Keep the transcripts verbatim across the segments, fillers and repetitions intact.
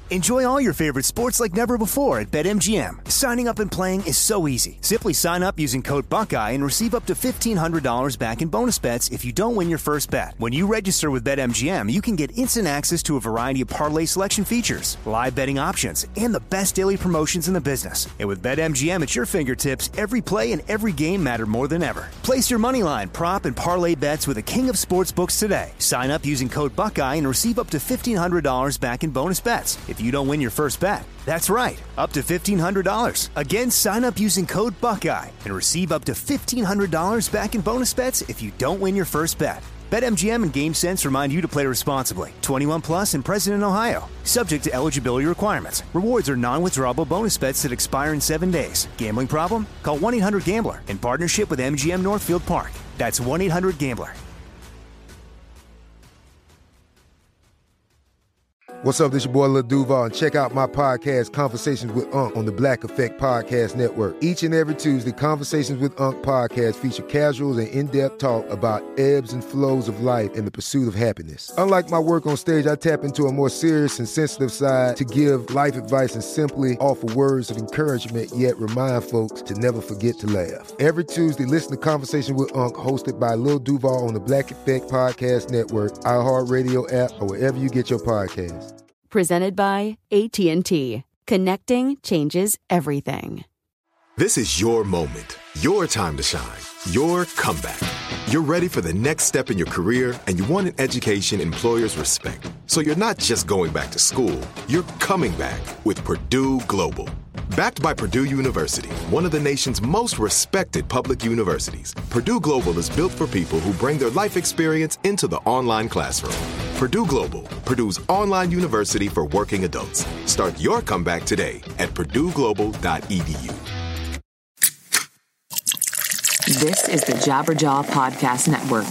Enjoy all your favorite sports like never before at BetMGM. Signing up and playing is so easy. Simply sign up using code Buckeye and receive up to fifteen hundred dollars back in bonus bets if you don't win your first bet. When you register with BetMGM, you can get instant access to a variety of parlay selection features, live betting options, and the best daily promotions in the business. And with BetMGM at your fingertips, every play and every game matter more than ever. Place your moneyline, prop, and parlay bets with the king of sportsbooks today. Sign up using code Buckeye and receive up to fifteen hundred dollars back in bonus bets if you don't win your first bet. That's right, up to fifteen hundred dollars. Again, sign up using code Buckeye and receive up to fifteen hundred dollars back in bonus bets if you don't win your first bet. BetMGM and GameSense remind you to play responsibly. twenty-one plus and present in Ohio. Subject to eligibility requirements. Rewards are non-withdrawable bonus bets that expire in seven days. Gambling problem? Call one eight hundred gambler in partnership with M G M Northfield Park. That's one eight hundred gambler. What's up, this your boy Lil Duval, and check out my podcast, Conversations with Unc, on the Black Effect Podcast Network. Each and every Tuesday, Conversations with Unc podcast feature casuals and in-depth talk about ebbs and flows of life and the pursuit of happiness. Unlike my work on stage, I tap into a more serious and sensitive side to give life advice and simply offer words of encouragement, yet remind folks to never forget to laugh. Every Tuesday, listen to Conversation with Unc, hosted by Lil Duval on the Black Effect Podcast Network, iHeartRadio app, or wherever you get your podcasts. Presented by A T and T. Connecting changes everything. This is your moment, your time to shine, your comeback. You're ready for the next step in your career, and you want an education employers respect. So you're not just going back to school, you're coming back with Purdue Global. Backed by Purdue University, one of the nation's most respected public universities, Purdue Global is built for people who bring their life experience into the online classroom. Purdue Global, Purdue's online university for working adults. Start your comeback today at purdue global dot e d u. This is the Jabberjaw Podcast Network.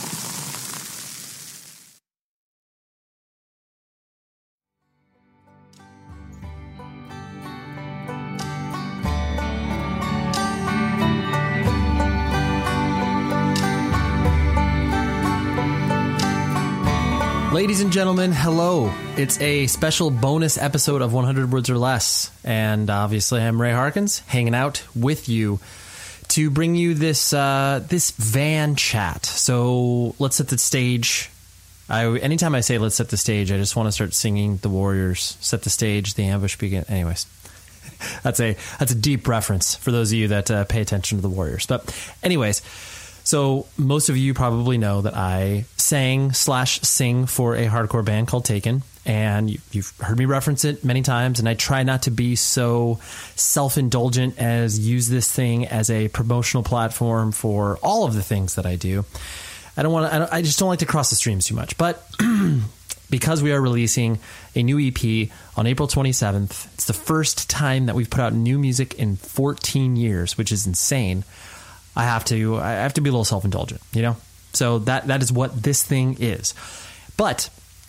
Ladies and gentlemen, hello. It's a special bonus episode of one hundred Words or Less. And obviously, I'm Ray Harkins, hanging out with you to bring you this uh, this van chat. So let's set the stage. I, anytime I say let's set the stage, I just want to start singing The Warriors. Set the stage, the ambush begin. Anyways, that's a that's a deep reference for those of you that uh, pay attention to The Warriors. But anyways, so most of you probably know that I sang slash sing for a hardcore band called Taken, and you, you've heard me reference it many times, and I try not to be so self-indulgent as use this thing as a promotional platform for all of the things that I do. I don't want to, I, don't, I just don't like to cross the streams too much, but because we are releasing a new E P on April twenty-seventh, it's the first time that we've put out new music in fourteen years, which is insane. I have to I have to be a little self-indulgent, you know? So that that is what this thing is. But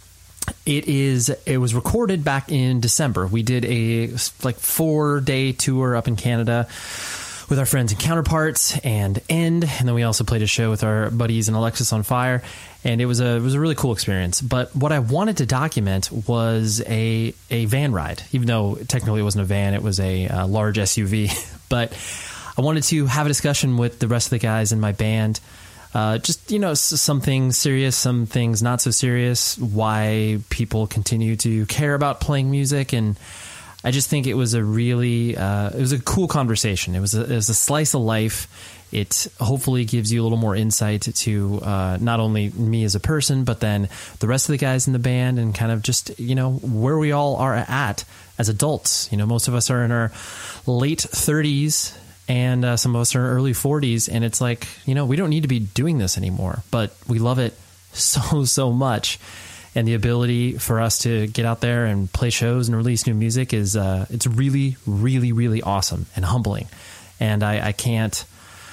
it is it was recorded back in December. We did a like four-day tour up in Canada with our friends and Counterparts and End, and then we also played a show with our buddies in Alexis on Fire, and it was a it was a really cool experience. But what I wanted to document was a a van ride, even though technically it wasn't a van, it was a, a large S U V. But I wanted to have a discussion with the rest of the guys in my band. Uh, just, you know, some things serious, some things not so serious, why people continue to care about playing music. And I just think it was a really, uh, it was a cool conversation. It was a, it was a slice of life. It hopefully gives you a little more insight to uh, not only me as a person, but then the rest of the guys in the band and kind of just, you know, where we all are at as adults. You know, most of us are in our late thirties. And uh, some of us are early forties, and it's like, you know, we don't need to be doing this anymore, but we love it so, so much. And the ability for us to get out there and play shows and release new music is, uh, it's really, really, really awesome and humbling. And I, I can't,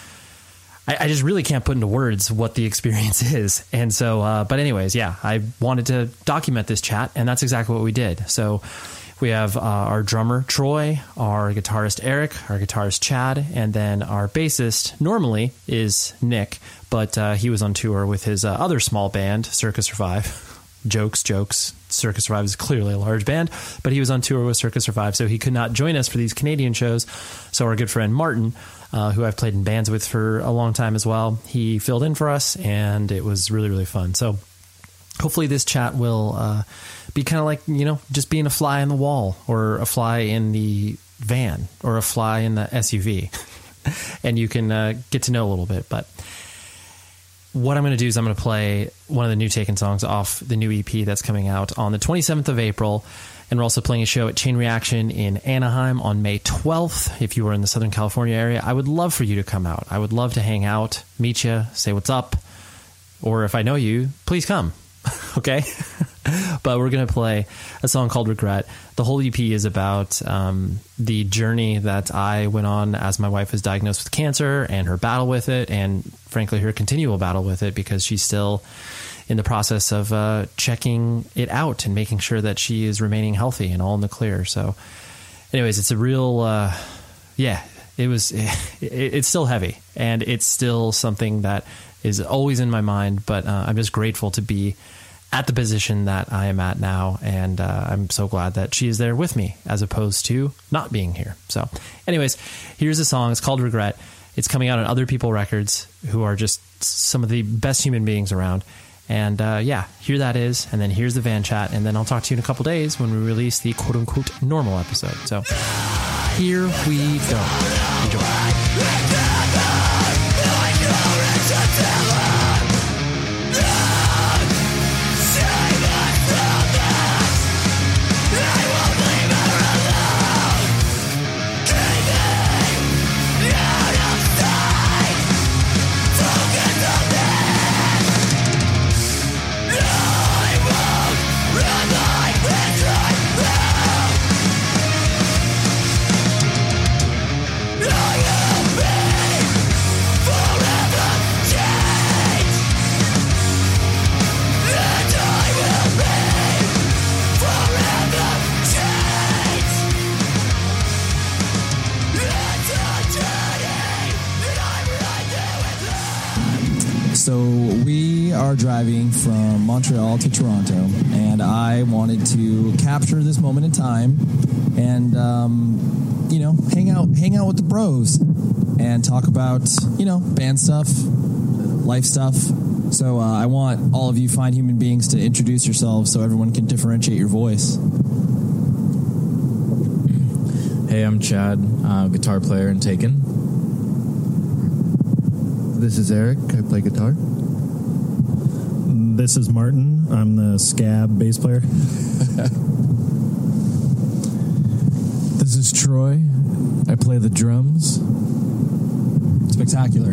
I, I just really can't put into words what the experience is. And so, uh, but anyways, yeah, I wanted to document this chat, and that's exactly what we did. So we have uh, our drummer, Troy, our guitarist, Eric, our guitarist, Chad, and then our bassist normally is Nick, but uh, he was on tour with his uh, other small band, Circus Survive. Jokes, jokes. Circus Survive is clearly a large band, but he was on tour with Circus Survive, so he could not join us for these Canadian shows. So our good friend Martin, uh, who I've played in bands with for a long time as well, he filled in for us, and it was really, really fun. So hopefully this chat will uh, be kind of like, you know, just being a fly on the wall, or a fly in the van, or a fly in the S U V. And you can uh, get to know a little bit. But what I'm going to do is I'm going to play one of the new Taken songs off the new E P that's coming out on the twenty-seventh of April. And we're also playing a show at Chain Reaction in Anaheim on May twelfth. If you are in the Southern California area, I would love for you to come out. I would love to hang out, meet you, say what's up. Or if I know you, please come. Okay? But we're going to play a song called Regret. The whole E P is about um, the journey that I went on as my wife was diagnosed with cancer, and her battle with it, and frankly, her continual battle with it, because she's still in the process of uh, checking it out and making sure that she is remaining healthy and all in the clear. So anyways, it's a real, uh, yeah, it was, it, it's still heavy, and it's still something that is always in my mind, but uh, I'm just grateful to be at the position that I am at now, and uh, I'm so glad that she is there with me as opposed to not being here. So anyways, here's a song. It's called Regret. It's coming out on Other People Records, who are just some of the best human beings around. And uh, yeah, here that is, and then here's the van chat, and then I'll talk to you in a couple days when we release the quote-unquote normal episode. So here we go. Enjoy. So we are driving from Montreal to Toronto, and I wanted to capture this moment in time and, um, you know, hang out, hang out with the bros and talk about, you know, band stuff, life stuff. So uh, I want all of you fine human beings to introduce yourselves so everyone can differentiate your voice. Hey, I'm Chad, uh, guitar player in Taken. This is Eric. I play guitar. This is Martin. I'm the scab bass player. This is Troy. I play the drums. Spectacular.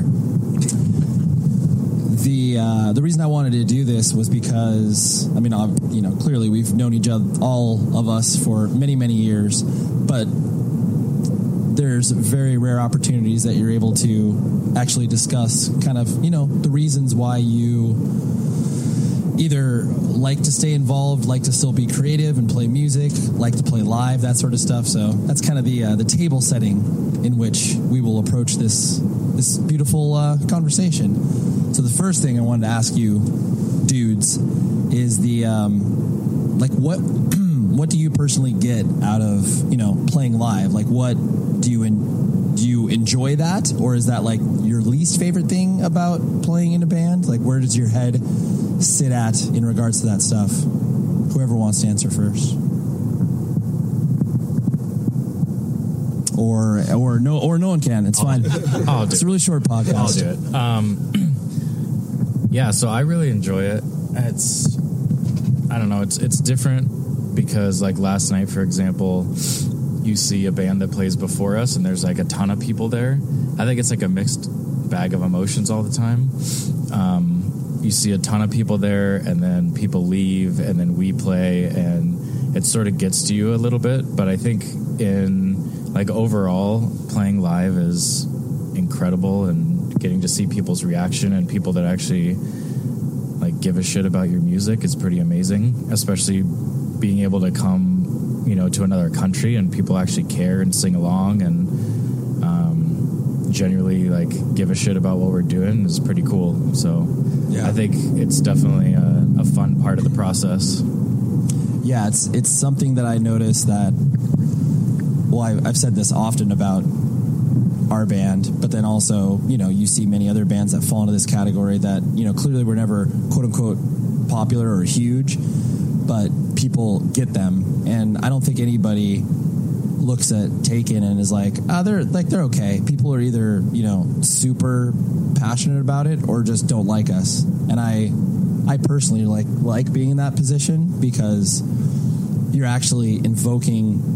The uh, the reason I wanted to do this was because, I mean, I've, you know, clearly we've known each other, all of us, for many, many years, but there's very rare opportunities that you're able to actually discuss kind of, you know, the reasons why you either like to stay involved, like to still be creative and play music, like to play live, that sort of stuff. So that's kind of the uh, the table setting in which we will approach this this beautiful uh, conversation. So the first thing I wanted to ask you, dudes, is the um, like what what do you personally get out of, you know, playing live? Like, what do you in, do you enjoy that, or is that like your least favorite thing about playing in a band? Like, where does your head sit at in regards to that stuff? Whoever wants to answer first. Or or no or no one can. It's fine. I'll do it's a really short podcast. I'll do it. Um, yeah, so I really enjoy it. It's I don't know. It's it's different because, like, last night, for example, you see a band that plays before us, and there's like a ton of people there. I think it's like a mixed bag of emotions all the time. Um, you see a ton of people there, and then people leave, and then we play, and it sort of gets to you a little bit. But I think in like overall, playing live is incredible, and getting to see people's reaction and people that actually like give a shit about your music is pretty amazing, especially being able to come, you know, to another country and people actually care and sing along and um, generally like give a shit about what we're doing is pretty cool. So yeah. I think it's definitely a, a fun part of the process. Yeah, it's it's something that I noticed that, well, I, I've said this often about our band, but then also, you know, you see many other bands that fall into this category that, you know, clearly were never quote unquote popular or huge, but people get them. And I don't think anybody looks at Taken and is like, ah, oh, they're like, they're okay. People are either, you know, super passionate about it or just don't like us. And I, I personally like, like being in that position because you're actually invoking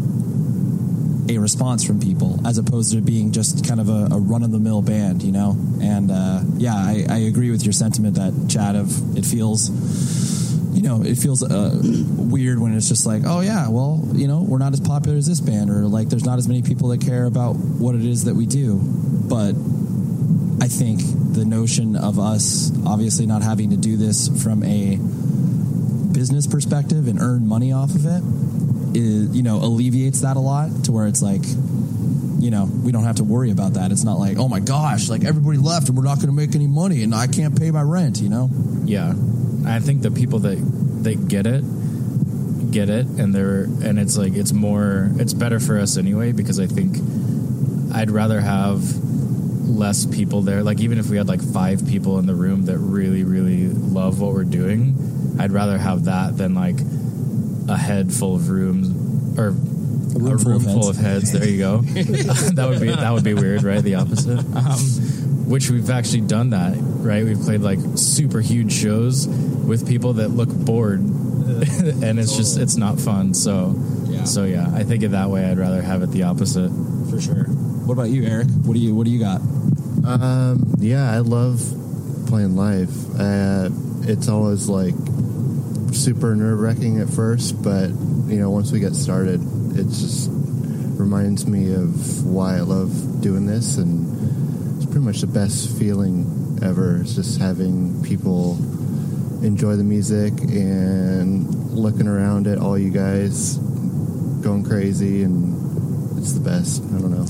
a response from people as opposed to being just kind of a, a run-of-the-mill band, you know? And, uh, yeah, I, I agree with your sentiment that, Chad, of it feels, you know, it feels uh, weird when it's just like, oh, yeah, well, you know, we're not as popular as this band, or, like, there's not as many people that care about what it is that we do. But I think the notion of us obviously not having to do this from a business perspective and earn money off of it is, you know, alleviates that a lot to where it's like, you know, we don't have to worry about that. It's not like, oh my gosh, like everybody left and we're not going to make any money and I can't pay my rent, you know? Yeah. I think the people that, that get it, get it. And they're, and it's like, it's more, it's better for us anyway, because I think I'd rather have less people there. Like even if we had like five people in the room that really, really love what we're doing, I'd rather have that than like a head full of rooms, or a room, a room full, of, full heads. of heads. There you go. that would be that would be weird, right? The opposite. Um, which we've actually done that, right? We've played like super huge shows with people that look bored, and it's just it's not fun. So, yeah. so yeah, I think it that way. I'd rather have it the opposite for sure. What about you, Eric? What do you What do you got? Um, yeah, I love playing live. Uh, it's always like super nerve-wracking at first, but you know, once we get started, it just reminds me of why I love doing this, and it's pretty much the best feeling ever. It's just having people enjoy the music and looking around at all you guys going crazy, and it's the best. I don't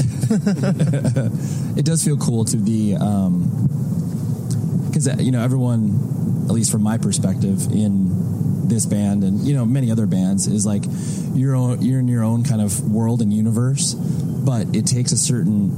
know. It does feel cool to be, um, because you know, everyone, at least from my perspective, in this band and you know many other bands, is like you're own, you're in your own kind of world and universe, but it takes a certain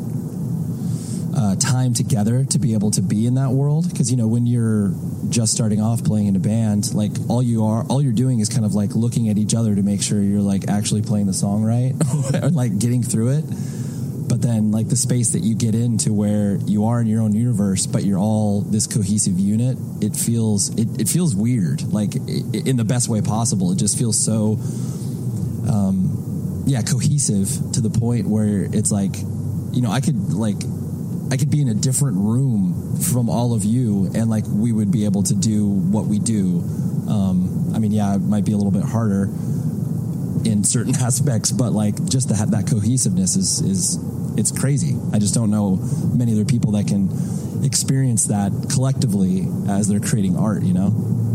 uh, time together to be able to be in that world, because you know when you're just starting off playing in a band, like all you are all you're doing is kind of like looking at each other to make sure you're like actually playing the song right or like getting through it. But then like the space that you get into where you are in your own universe, but you're all this cohesive unit, it feels it, it feels weird, like it, in the best way possible. It just feels so um, yeah, cohesive to the point where it's like, you know, I could like I could be in a different room from all of you and like we would be able to do what we do. Um, I mean, yeah, it might be a little bit harder in certain aspects, but like just to have that cohesiveness is is it's crazy. I just don't know many other people that can experience that collectively as they're creating art, you know?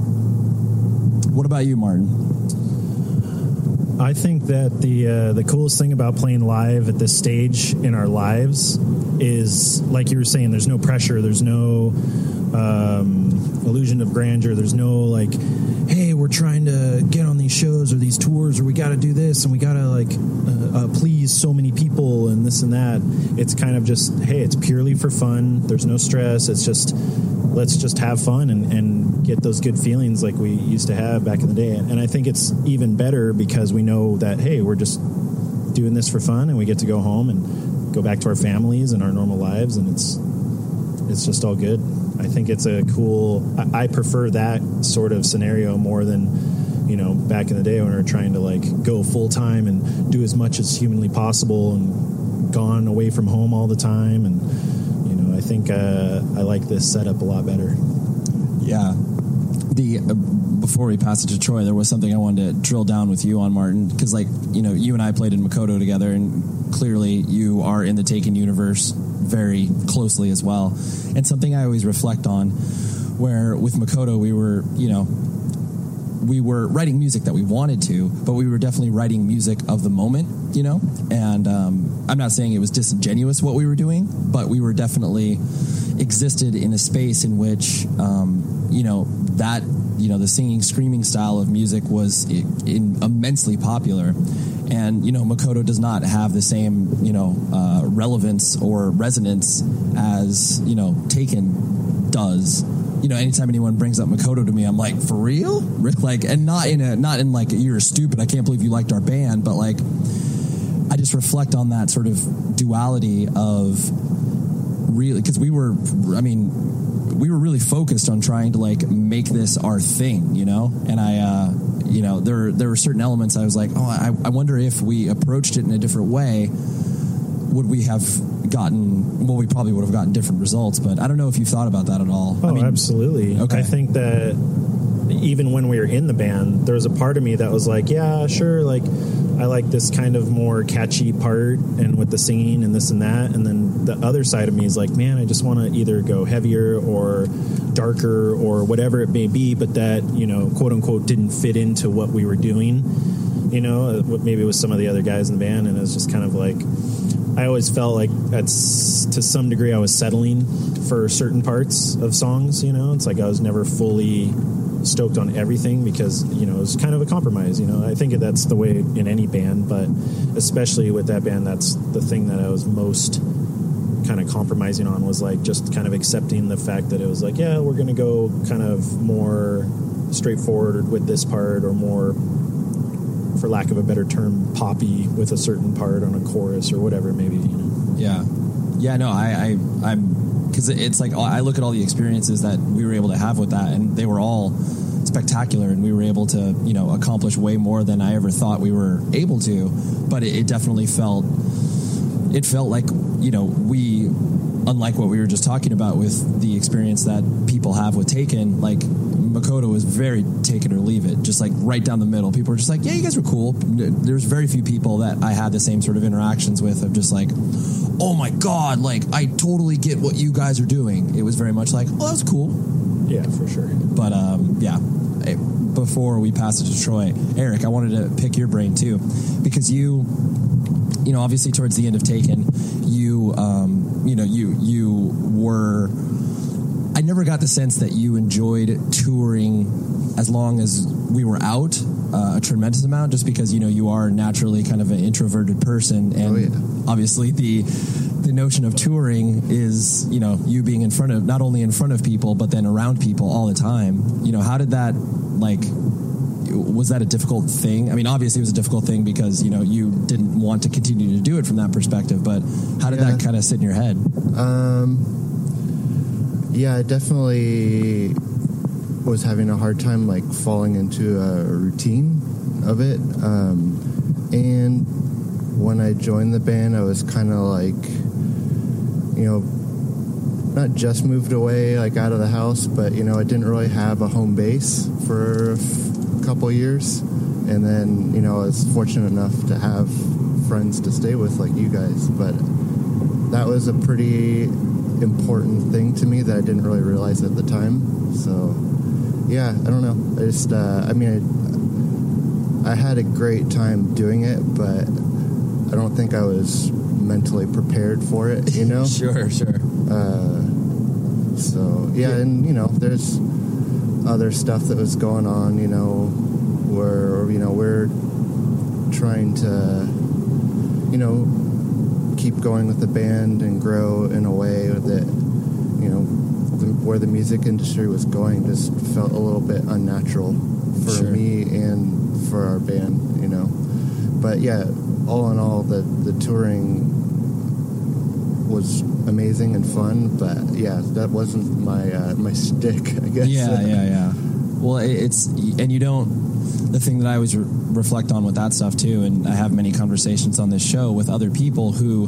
What about you, Martin? I think that the uh, the coolest thing about playing live at this stage in our lives is, like you were saying, there's no pressure, there's no um, illusion of grandeur, there's no like, hey, we're trying to get on these shows or these tours, or we got to do this and we got to like uh, uh, please so many people and this and that. It's kind of just, hey, it's purely for fun. There's no stress. It's just, let's just have fun and, and get those good feelings like we used to have back in the day. And I think it's even better because we know that, hey, we're just doing this for fun and we get to go home and go back to our families and our normal lives, and it's it's just all good. I think it's a cool, I, I prefer that sort of scenario more than, you know, back in the day when we were trying to like go full time and do as much as humanly possible and gone away from home all the time. And, you know, I think uh, I like this setup a lot better. Yeah. The uh, before we pass it to Troy, there was something I wanted to drill down with you on, Martin, because like, you know, you and I played in Makoto together, and clearly you are in the Taken universe very closely as well. And something I always reflect on, where with Makoto we were, you know, we were writing music that we wanted to, but we were definitely writing music of the moment, you know? And um, I'm not saying it was disingenuous what we were doing, but we were definitely existed in a space in which, um, you know, that you know, the singing, screaming style of music was I- in immensely popular. And, you know, Makoto does not have the same, you know, uh, relevance or resonance as, you know, Taken does. You know, anytime anyone brings up Makoto to me, I'm like, for real? Rick, like, and not in a, not in like, you're stupid, I can't believe you liked our band, but like, I just reflect on that sort of duality of really, because we were, I mean, we were really focused on trying to like make this our thing, you know? And I, uh, you know, there, there were certain elements I was like, oh, I, I wonder if we approached it in a different way, would we have gotten, well, we probably would have gotten different results, but I don't know if you've thought about that at all. Oh, I mean, absolutely. Okay. I think that even when we were in the band, there was a part of me that was like, yeah, sure, like, I like this kind of more catchy part and with the singing and this and that. And then the other side of me is like, man, I just want to either go heavier or darker or whatever it may be, but that, you know, quote unquote, didn't fit into what we were doing, you know, maybe it was some of the other guys in the band. And it was just kind of like, I always felt like that's to some degree I was settling for certain parts of songs, you know, it's like I was never fully stoked on everything because, you know, it was kind of a compromise, you know. I think that's the way in any band, but especially with that band, that's the thing that I was most kind of compromising on, was like just kind of accepting the fact that it was like, yeah, we're going to go kind of more straightforward with this part, or more, for lack of a better term, poppy with a certain part on a chorus or whatever it may be, you know. Yeah. Yeah, no, I, I I'm, because it's like, I look at all the experiences that we were able to have with that, and they were all spectacular, and we were able to, you know, accomplish way more than I ever thought we were able to. But it, it definitely felt, it felt like, you know, we, unlike what we were just talking about with the experience that people have with Taken, like Makoto was very take it or leave it, just like right down the middle. People were just like, yeah, you guys were cool. There's very few people that I had the same sort of interactions with of just like, oh my God, like I totally get what you guys are doing. It was very much like, oh, that was cool. Yeah, for sure. But um, yeah, before we pass it to Troy, Eric, I wanted to pick your brain too, because you, you know, obviously towards the end of Taken, you, um, you know, you you were. I never got the sense that you enjoyed touring as long as we were out uh, a tremendous amount, just because, you know, you are naturally kind of an introverted person, and oh, yeah. obviously the the notion of touring is, you know, you being in front of, not only in front of people, but then around people all the time. You know, how did that, like, was that a difficult thing? I mean, obviously it was a difficult thing because, you know, you didn't want to continue to do it from that perspective, but how did yeah. that kind of sit in your head? Um, yeah, I definitely was having a hard time, like, falling into a routine of it. Um, and when I joined the band, I was kind of like, you know, not just moved away, like, out of the house, but, you know, I didn't really have a home base for a f- couple years. And then, you know, I was fortunate enough to have friends to stay with, like you guys. But that was a pretty important thing to me that I didn't really realize at the time. So, yeah, I don't know. I just, uh, I mean, I, I had a great time doing it, but I don't think I was mentally prepared for it, you know? Sure, sure. Uh, so, yeah, and, you know, there's other stuff that was going on, you know, where, you know, we're trying to, you know, keep going with the band and grow in a way that, you know, the, where the music industry was going just felt a little bit unnatural for Sure. me and for our band, you know. But, yeah, all in all, the, the touring was amazing and fun, but yeah, that wasn't my uh, my stick, I guess. Yeah, yeah, yeah. Well, it's, and you don't, the thing that I always re- reflect on with that stuff too, and I have many conversations on this show with other people who,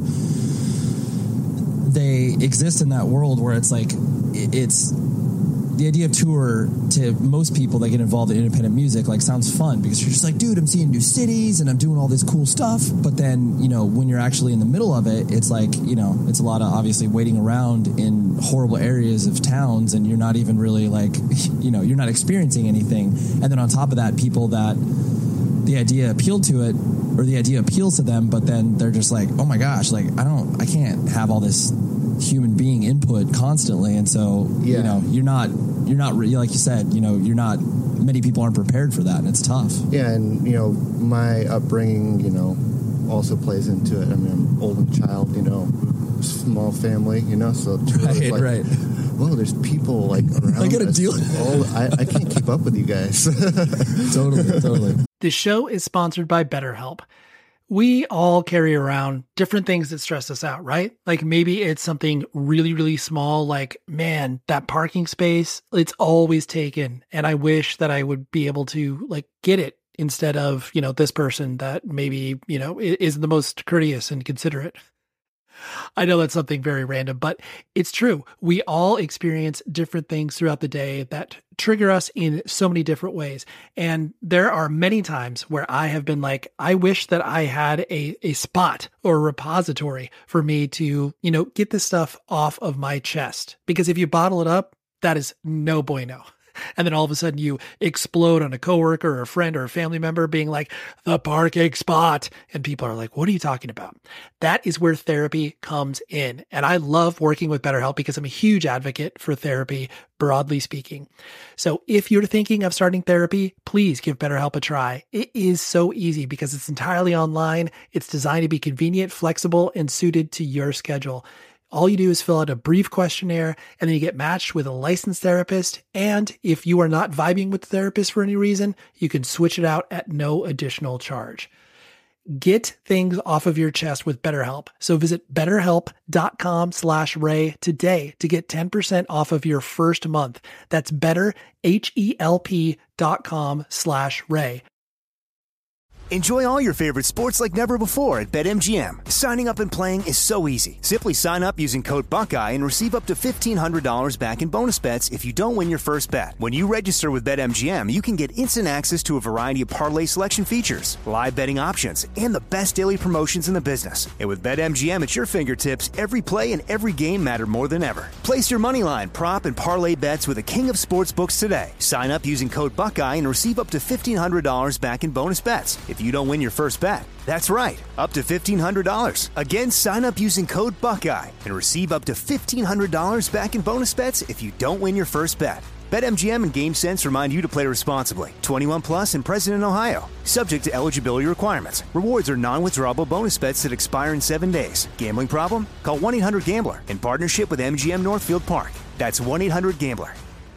they exist in that world where it's like, it's, the idea of tour to most people that get involved in independent music, like, sounds fun because you're just like, dude, I'm seeing new cities and I'm doing all this cool stuff. But then, you know, when you're actually in the middle of it, it's like, you know, it's a lot of obviously waiting around in horrible areas of towns, and you're not even really like, you know, you're not experiencing anything. And then on top of that, people that the idea appealed to it, or the idea appeals to them, but then they're just like, oh my gosh, like, I don't, I can't have all this human being input constantly. And so, yeah. you know, you're not, you're not, like you said, you know, you're not many people aren't prepared for that, and it's tough. Yeah, and, you know, my upbringing, you know, also plays into it. I mean, I'm an only child, you know, small family, you know, so right, like, right. Whoa, there's people like around. I gotta us. deal. Oh, I, I can't keep up with you guys. Totally, totally. The show is sponsored by BetterHelp. We all carry around different things that stress us out, right? Like maybe it's something really, really small, like, man, that parking space, it's always taken. And I wish that I would be able to like get it instead of, you know, this person that maybe, you know, isn't the most courteous and considerate. I know that's something very random, but it's true. We all experience different things throughout the day that trigger us in so many different ways. And there are many times where I have been like, I wish that I had a, a spot or a repository for me to, you know, get this stuff off of my chest. Because if you bottle it up, that is no bueno. And then all of a sudden you explode on a coworker or a friend or a family member being like, the parking spot. And people are like, what are you talking about? That is where therapy comes in. And I love working with BetterHelp because I'm a huge advocate for therapy, broadly speaking. So if you're thinking of starting therapy, please give BetterHelp a try. It is so easy because it's entirely online. It's designed to be convenient, flexible, and suited to your schedule. All you do is fill out a brief questionnaire and then you get matched with a licensed therapist. And if you are not vibing with the therapist for any reason, you can switch it out at no additional charge. Get things off of your chest with BetterHelp. So visit betterhelp.com slash Ray today to get ten percent off of your first month. That's betterhelp.com slash Ray. Enjoy all your favorite sports like never before at BetMGM. Signing up and playing is so easy. Simply sign up using code Buckeye and receive up to fifteen hundred dollars back in bonus bets if you don't win your first bet. When you register with BetMGM, you can get instant access to a variety of parlay selection features, live betting options, and the best daily promotions in the business. And with BetMGM at your fingertips, every play and every game matter more than ever. Place your moneyline, prop, and parlay bets with the king of sportsbooks today. Sign up using code Buckeye and receive up to fifteen hundred dollars back in bonus bets if you don't win your first bet. That's right, up to fifteen hundred dollars. Again, sign up using code Buckeye and receive up to fifteen hundred dollars back in bonus bets if you don't win your first bet. BetMGM and GameSense remind you to play responsibly. twenty-one plus and present in Ohio. Subject to eligibility requirements. Rewards are non-withdrawable bonus bets that expire in seven days. Gambling problem? Call one eight hundred gambler in partnership with M G M Northfield Park. That's one eight hundred gambler.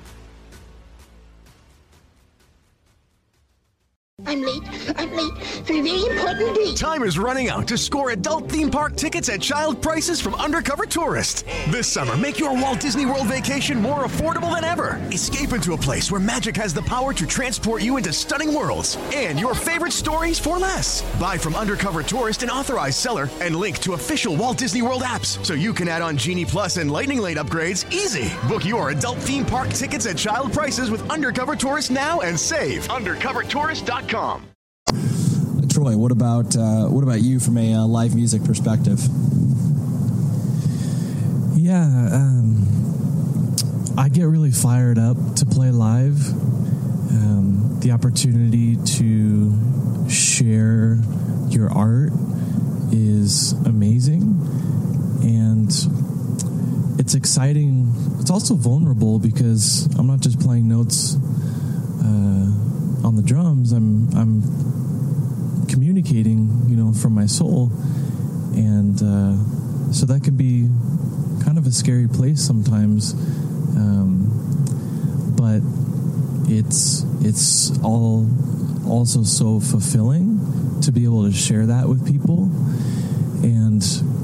I'm late. I'm late for a very important date. Time is running out to score adult theme park tickets at child prices from Undercover Tourist. This summer, make your Walt Disney World vacation more affordable than ever. Escape into a place where magic has the power to transport you into stunning worlds and your favorite stories for less. Buy from Undercover Tourist, an authorized seller, and link to official Walt Disney World apps so you can add on Genie Plus and Lightning Lane upgrades easy. Book your adult theme park tickets at child prices with Undercover Tourist now and save. undercover tourist dot com. Troy, what about uh, what about you from a uh, live music perspective? Yeah, um, I get really fired up to play live. Um, the opportunity to share your art is amazing, and it's exciting. It's also vulnerable because I'm not just playing notes uh, on the drums. I'm I'm communicating, you know, from my soul, and uh, so that can be kind of a scary place sometimes, um, but it's it's all also so fulfilling to be able to share that with people, and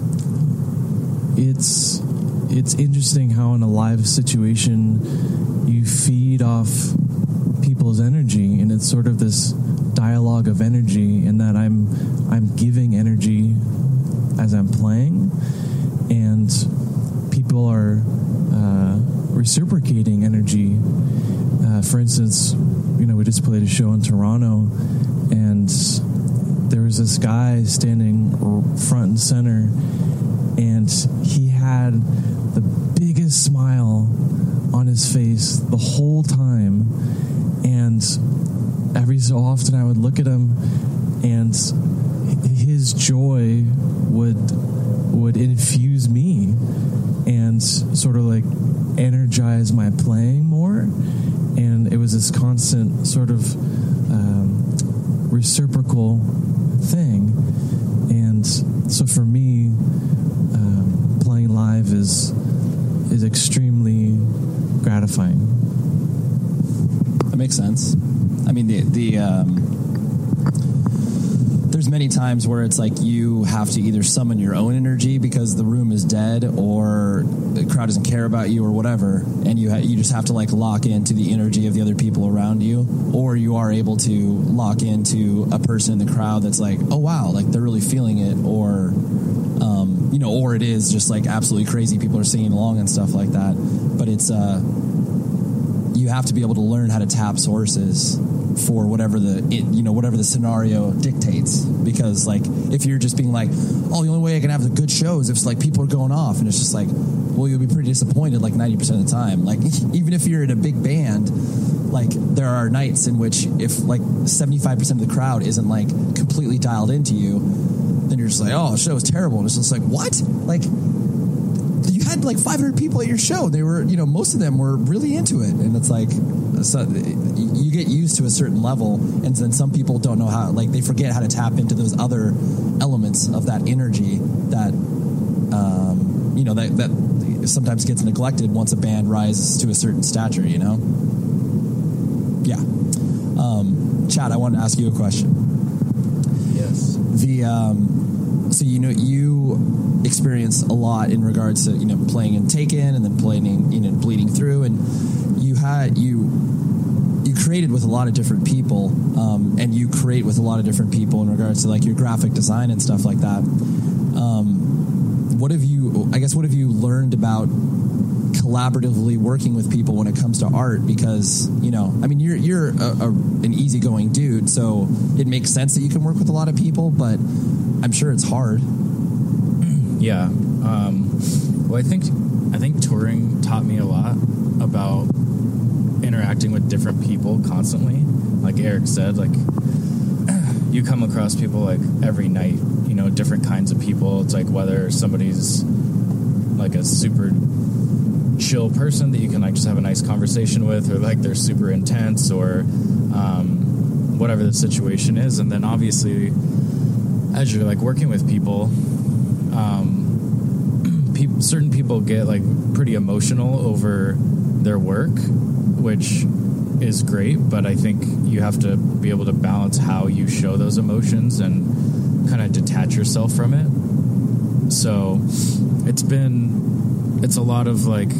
it's it's interesting how in a live situation you feed off people's energy, and it's sort of this dialogue of energy, in that I'm I'm giving energy as I'm playing, and people are uh, reciprocating energy. Uh, for instance, you know, we just played a show in Toronto, and there was this guy standing front and center, and he had the biggest smile on his face the whole time, and every so often I would look at him, and his joy would would infuse me and sort of like energize my playing more. And it was was this constant sort of um, reciprocal thing. And so for me, um, playing live is is extremely gratifying. That makes sense. I mean, the the um, there's many times where it's like you have to either summon your own energy because the room is dead or the crowd doesn't care about you or whatever, and you ha- you just have to like lock into the energy of the other people around you, or you are able to lock into a person in the crowd that's like, oh wow, like they're really feeling it, or um, you know, or it is just like absolutely crazy. People are singing along and stuff like that. But it's uh, you have to be able to learn how to tap sources for whatever the it, you know whatever the scenario dictates, because like if you're just being like, oh, the only way I can have a good show is if like people are going off, and it's just like, well, you'll be pretty disappointed like ninety percent of the time. Like even if you're in a big band, like there are nights in which if like seventy-five percent of the crowd isn't like completely dialed into you, then you're just like, oh, the show is terrible. And it's just like, what? Like you had like five hundred people at your show. They were, you know, most of them were really into it. And it's like, so you get used to a certain level, and then some people don't know how, like they forget how to tap into those other elements of that energy that, um, you know, that, that sometimes gets neglected once a band rises to a certain stature, you know? Yeah. Um, Chad, I wanted to ask you a question. Yes. The, um, so, you know, you experience a lot in regards to, you know, playing in Taken and then playing, you know, Bleeding Through, and you had, you, you created with a lot of different people, um, and you create with a lot of different people in regards to like your graphic design and stuff like that. Um, what have you, I guess, what have you learned about collaboratively working with people when it comes to art? Because, you know, I mean, you're, you're a, a, an easygoing dude, so it makes sense that you can work with a lot of people, but I'm sure it's hard. Yeah. Um, well, I think, I think touring taught me a lot about interacting with different people constantly. Like Eric said, like you come across people like every night, you know, different kinds of people. It's like whether somebody's like a super chill person that you can like just have a nice conversation with, or like they're super intense, or um, whatever the situation is. And then obviously as you're like working with people, um, pe- certain people get like pretty emotional over their work, which is great, but I think you have to be able to balance how you show those emotions and kind of detach yourself from it. So it's been, it's a lot of like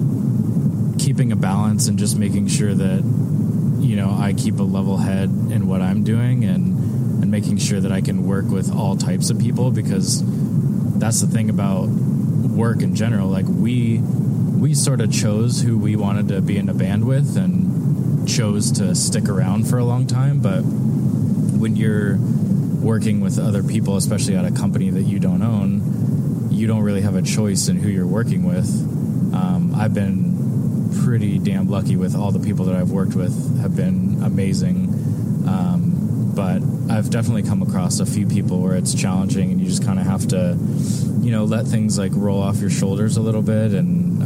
keeping a balance and just making sure that, you know, I keep a level head in what I'm doing, and, and making sure that I can work with all types of people, because that's the thing about work in general. Like we, we sort of chose who we wanted to be in a band with and chose to stick around for a long time. But when you're working with other people, especially at a company that you don't own, you don't really have a choice in who you're working with. Um, I've been pretty damn lucky with all the people that I've worked with, have been amazing. Um, but I've definitely come across a few people where it's challenging, and you just kind of have to, you know, let things like roll off your shoulders a little bit, and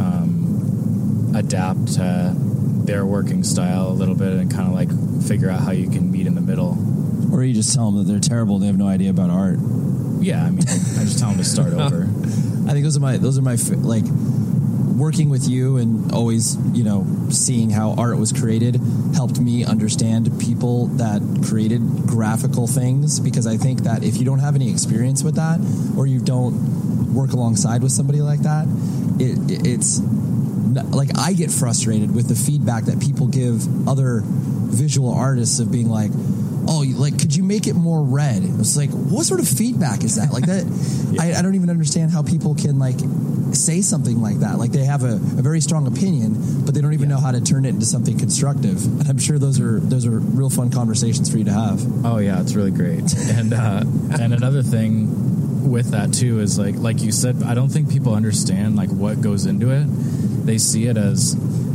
um, adapt to their working style a little bit, and kind of like figure out how you can meet in the middle. Or you just tell them that they're terrible, they have no idea about art. Yeah, I mean, I just tell them to start over. I think those are my, those are my, like, working with you and always, you know, seeing how art was created helped me understand people that created graphical things, because I think that if you don't have any experience with that, or you don't work alongside with somebody like that, it, it's like I get frustrated with the feedback that people give other visual artists of being like, oh, like, could you make it more red? It's like, what sort of feedback is that? Like that, yeah. I, I don't even understand how people can like say something like that. Like they have a, a very strong opinion, but they don't even yeah. know how to turn it into something constructive. And I'm sure those are those are real fun conversations for you to have. Oh yeah, it's really great. And uh, and another thing with that too is like like you said, I don't think people understand like what goes into it. They see it as,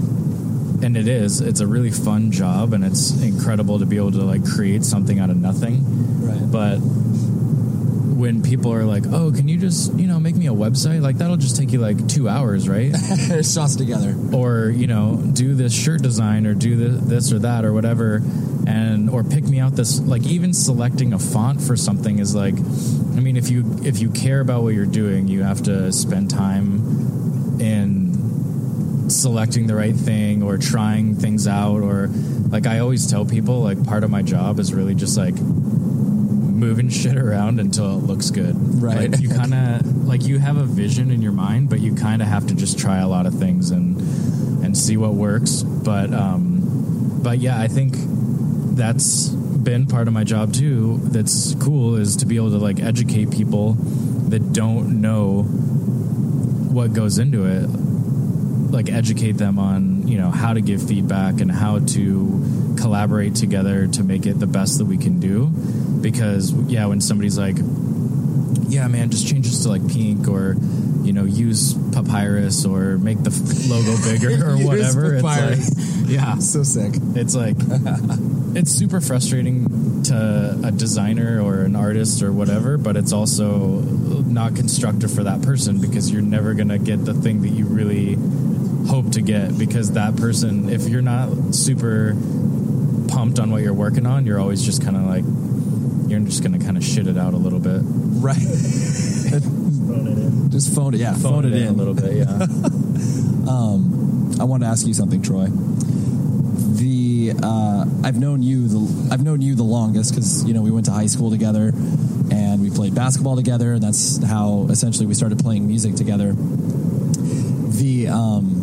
and it is, it's a really fun job, and it's incredible to be able to like create something out of nothing. Right. But when people are like, oh, can you just, you know, make me a website? Like, that'll just take you like two hours, right? Shots together. Or, you know, do this shirt design or do this, this or that or whatever. And, or pick me out this, like, even selecting a font for something is like, I mean, if you, if you care about what you're doing, you have to spend time in selecting the right thing or trying things out. Or, like, I always tell people, like, part of my job is really just like moving shit around until it looks good. Right. Like, you kind of, like, you have a vision in your mind, but you kind of have to just try a lot of things and and see what works. But um but yeah, I think that's been part of my job too. That's cool, is to be able to, like, educate people that don't know what goes into it, like, educate them on, you know, how to give feedback and how to collaborate together to make it the best that we can do. Because, yeah, when somebody's like, yeah, man, just change this to, like, pink, or, you know, use papyrus, or make the f- logo bigger or whatever. It's like, yeah. So sick. It's like, it's super frustrating to a designer or an artist or whatever, but it's also not constructive for that person, because you're never going to get the thing that you really hope to get, because that person, if you're not super pumped on what you're working on, you're always just kind of like, you're just going to kind of shit it out a little bit. Right. Phone it in. Just phone it, yeah. Phone, phone it, it in a little bit, yeah. um, I want to ask you something, Troy. The uh, I've known you the I've known you the longest, because, you know, we went to high school together and we played basketball together, and that's how essentially we started playing music together. The um,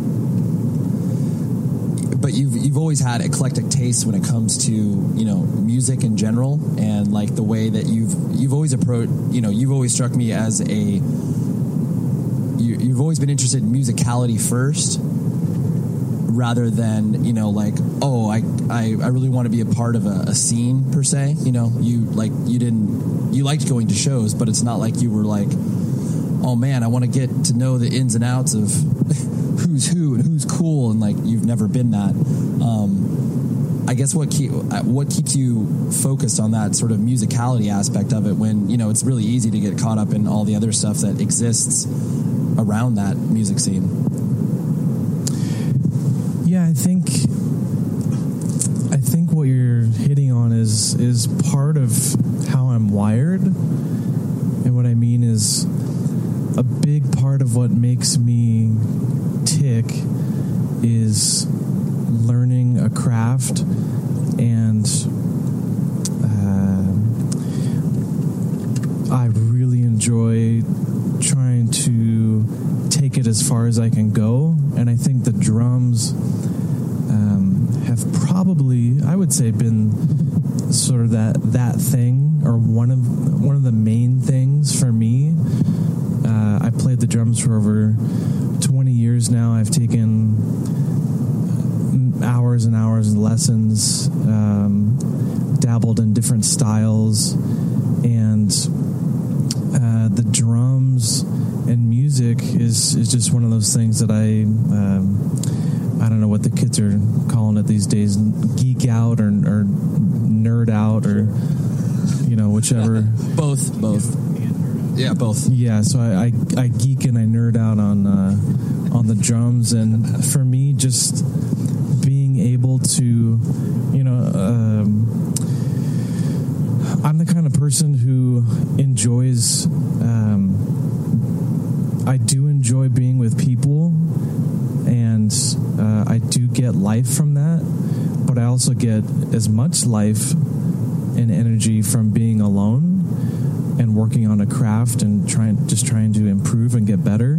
but you've you've always had eclectic tastes when it comes to, you know, music in general, and, like, the way that you've you've always approached, you know, you've always struck me as a you, you've always been interested in musicality first, rather than, you know, like, oh, I I, I really want to be a part of a, a scene per se. You know, you like you didn't you liked going to shows, but it's not like you were like, oh man, I want to get to know the ins and outs of who's who and who's cool, and, like, you've never been that. Um, I guess what keep, what keeps you focused on that sort of musicality aspect of it, when, you know, it's really easy to get caught up in all the other stuff that exists around that music scene? Yeah, I think I think what you're hitting on is is part of how I'm wired, and what I mean is a big part of what makes me tick is learning a craft, and uh, I really enjoy trying to take it as far as I can go. And I think the drums um, have probably, I would say, been sort of that that thing, or one of one of the main things for me. Uh, I played the drums for over twenty years now. I've taken hours and hours of lessons, um, dabbled in different styles, and uh, the drums and music is, is just one of those things that I um, I don't know what the kids are calling it these days, geek out or, or nerd out, or, you know, whichever. both, both. Yeah, both. Yeah, so I, I, I geek and I nerd out on uh, on the drums, and for me, just being able to, you know, um, I'm the kind of person who enjoys. Um, I do enjoy being with people, and uh, I do get life from that, but I also get as much life and energy from being alone and working on a craft and trying, just trying to improve and get better.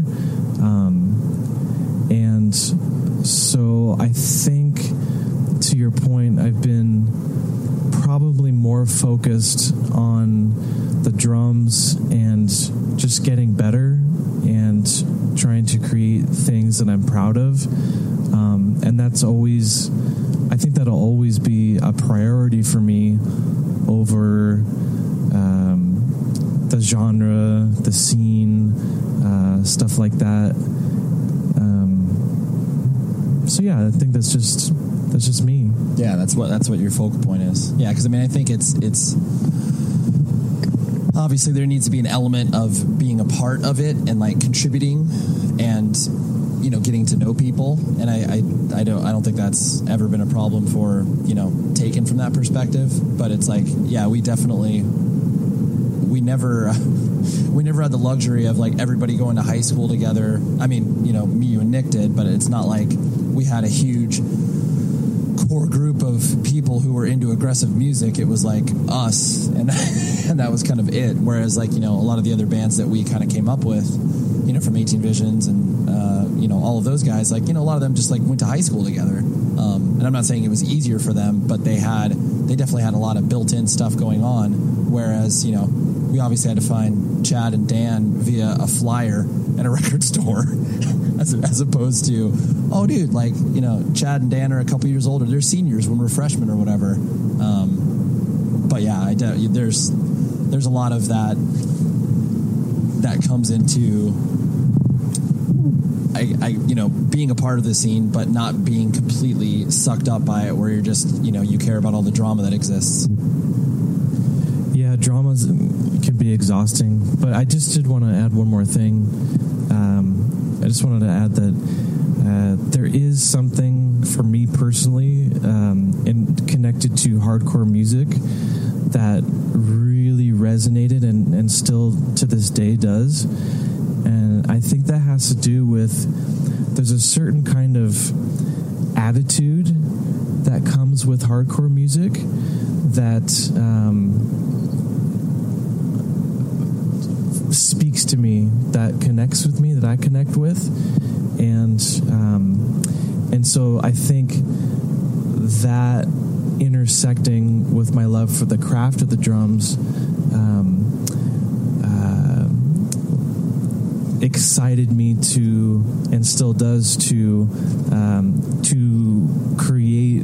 Um, and so I think, to your point, I've been probably more focused on the drums and just getting better and trying to create things that I'm proud of. Um, and that's always, I think that'll always be a priority for me over um, the genre, the scene, uh, stuff like that. Um, so yeah, I think that's just that's just me. Yeah, that's what that's what your focal point is. Yeah, because I mean, I think it's it's obviously there needs to be an element of being a part of it and like contributing and, you know, getting to know people. And I, I, I don't, I don't think that's ever been a problem for, you know, taken from that perspective, but it's like, yeah, we definitely, we never, we never had the luxury of like everybody going to high school together. I mean, you know, me, you and Nick did, but it's not like we had a huge core group of people who were into aggressive music. It was like us, and and that was kind of it. Whereas like, you know, a lot of the other bands that we kind of came up with, you know, from eighteen Visions and uh, you know, all of those guys, like, you know, a lot of them just like went to high school together. Um, and I'm not saying it was easier for them, but they had, they definitely had a lot of built-in stuff going on. Whereas, you know, we obviously had to find Chad and Dan via a flyer at a record store. As, as opposed to, oh, dude, like, you know, Chad and Dan are a couple years older. They're seniors when we're freshmen or whatever. Um, but yeah, I de- there's there's a lot of that that comes into, I, I, you know, being a part of the scene, but not being completely sucked up by it, where you're just, you know, you care about all the drama that exists. Yeah, dramas can be exhausting. But I just did want to add one more thing. Um, I just wanted to add that uh, there is something for me personally um, and connected to hardcore music that really resonated and, and still to this day does. And I think that has to do with there's a certain kind of attitude that comes with hardcore music that um, speaks to me, that connects with me, that I connect with, and um, and so I think that intersecting with my love for the craft of the drums um, uh, excited me to, and still does, to um, to create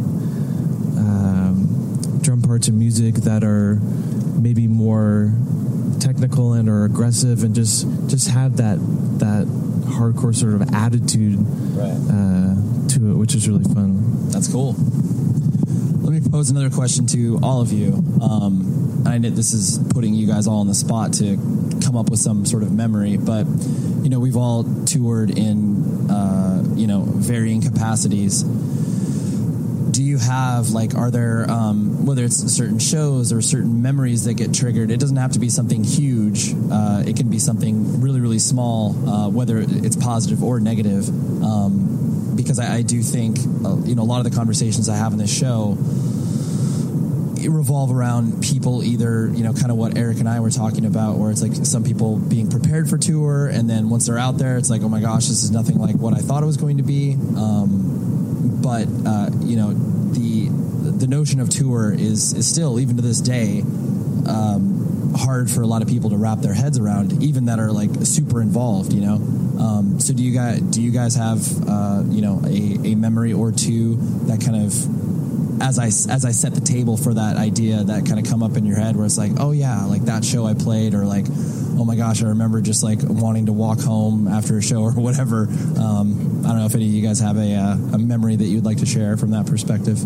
um, drum parts and music that are maybe more technical and or aggressive, and just just have that that hardcore sort of attitude right. uh, to it, which is really fun. That's cool. Let me pose another question to all of you. Um, I know this is putting you guys all on the spot to come up with some sort of memory, but you know, we've all toured in uh, you know, varying capacities. Do you have, like, are there, um, whether it's certain shows or certain memories that get triggered? It doesn't have to be something huge. Uh, it can be something really, really small, uh, whether it's positive or negative. Um, because I, I do think, uh, you know, a lot of the conversations I have in this show it revolve around people either, you know, kind of what Eric and I were talking about, where it's like some people being prepared for tour, and then once they're out there, it's like, oh my gosh, this is nothing like what I thought it was going to be. Um, But, uh, you know, the the notion of tour is, is still, even to this day, um, hard for a lot of people to wrap their heads around, even that are, like, super involved, you know? Um, so do you guys, do you guys have, uh, you know, a, a memory or two that kind of, as I, as I set the table for that idea, that kind of come up in your head where it's like, oh, yeah, like that show I played, or like, oh my gosh, I remember just like wanting to walk home after a show or whatever. Um, I don't know if any of you guys have a, uh, a memory that you'd like to share from that perspective.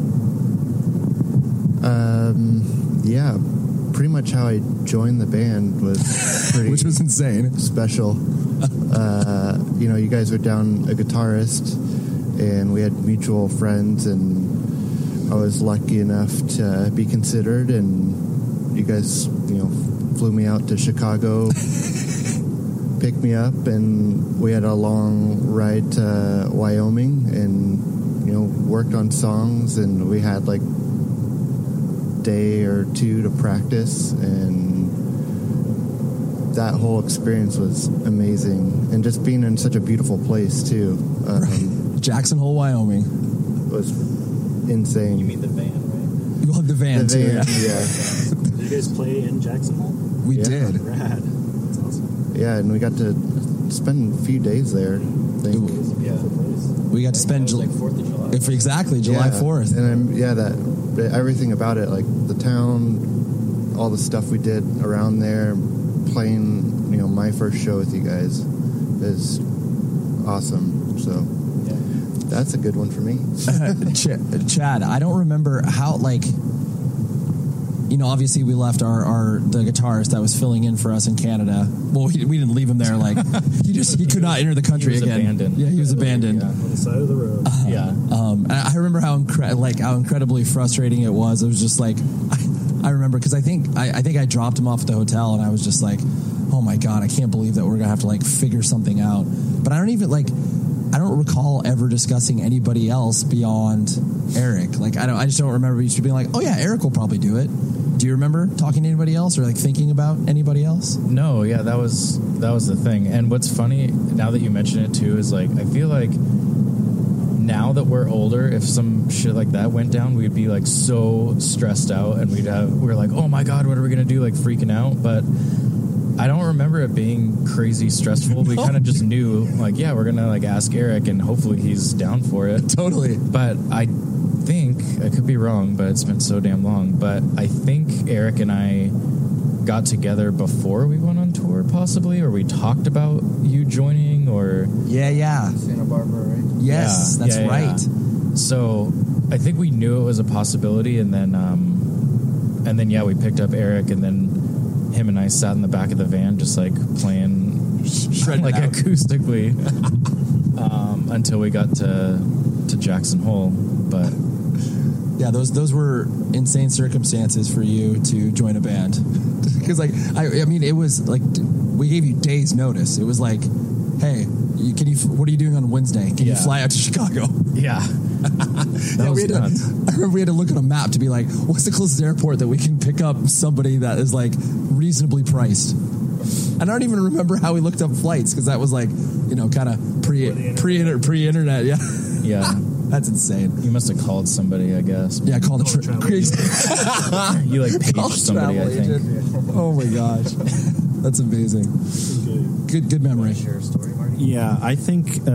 Um, yeah, pretty much how I joined the band was pretty which was insane, special. uh, you know, you guys were down a guitarist, and we had mutual friends, and I was lucky enough to be considered, and you guys, you know, flew me out to Chicago, picked me up, and we had a long ride to Wyoming, and, you know, worked on songs, and we had like day or two to practice, and that whole experience was amazing, and just being in such a beautiful place too. Um, right. Jackson Hole, Wyoming was insane. You mean the van, right? Well, the van, the too. van, Yeah. yeah. Did you guys play in Jackson Hole? We yeah. did. Rad. That's awesome. Yeah, and we got to spend a few days there. I think. It was a beautiful place. We got to spend July, like fourth of July. If exactly July fourth, and I'm, yeah, that everything about it, like the town, all the stuff we did around there, playing, you know, my first show with you guys is awesome. So yeah. That's a good one for me. Ch- Chad, I don't remember how, like, you know, obviously we left our, our the guitarist that was filling in for us in Canada. Well, we, we didn't leave him there. Like he just he could not enter the country he was again. Abandoned. Yeah, he was abandoned Yeah. On the side of the road. Uh, Yeah. Um, and I remember how incre- like how incredibly frustrating it was. It was just like I, I remember because I think I, I think I dropped him off at the hotel and I was just like, oh my god, I can't believe that we're gonna have to like figure something out. But I don't even like. I don't recall ever discussing anybody else beyond Eric. Like I don't. I just don't remember you being like, "Oh yeah, Eric will probably do it." Do you remember talking to anybody else or like thinking about anybody else? No, yeah, that was that was the thing. And what's funny now that you mention it too is like I feel like now that we're older, if some shit like that went down, we'd be like so stressed out, and we'd have we're like, "Oh my god, what are we gonna do?" Like freaking out, but. I don't remember it being crazy stressful. We kind of just knew, like, yeah, we're going to, like, ask Eric, and hopefully he's down for it. Totally. But I think, I could be wrong, but it's been so damn long, but I think Eric and I got together before we went on tour, possibly, or we talked about you joining, or... Yeah, yeah. Santa Barbara, right? Yes, Yeah, that's yeah, yeah. right. So I think we knew it was a possibility, and then, um, and then, yeah, we picked up Eric, and then... him and I sat in the back of the van just like playing like out. acoustically um, until we got to to Jackson Hole. But yeah, those those were insane circumstances for you to join a band. Because like I, I mean, it was like we gave you days notice. It was like, hey, you, can you? What are you doing on Wednesday? Can Yeah. you fly out to Chicago? Yeah, that was we had to, nuts. I remember we had to look at a map to be like, what's the closest airport that we can pick up somebody that is like reasonably priced? And I don't even remember how we looked up flights because that was like, you know, kind of pre pre pre internet. Yeah, yeah. That's insane. You must have called somebody, I guess. Yeah, called a tra- You like paged Call somebody, I travel think. agent. Oh my gosh, that's amazing. Good, good memory. Share a story, Marty? Yeah, I think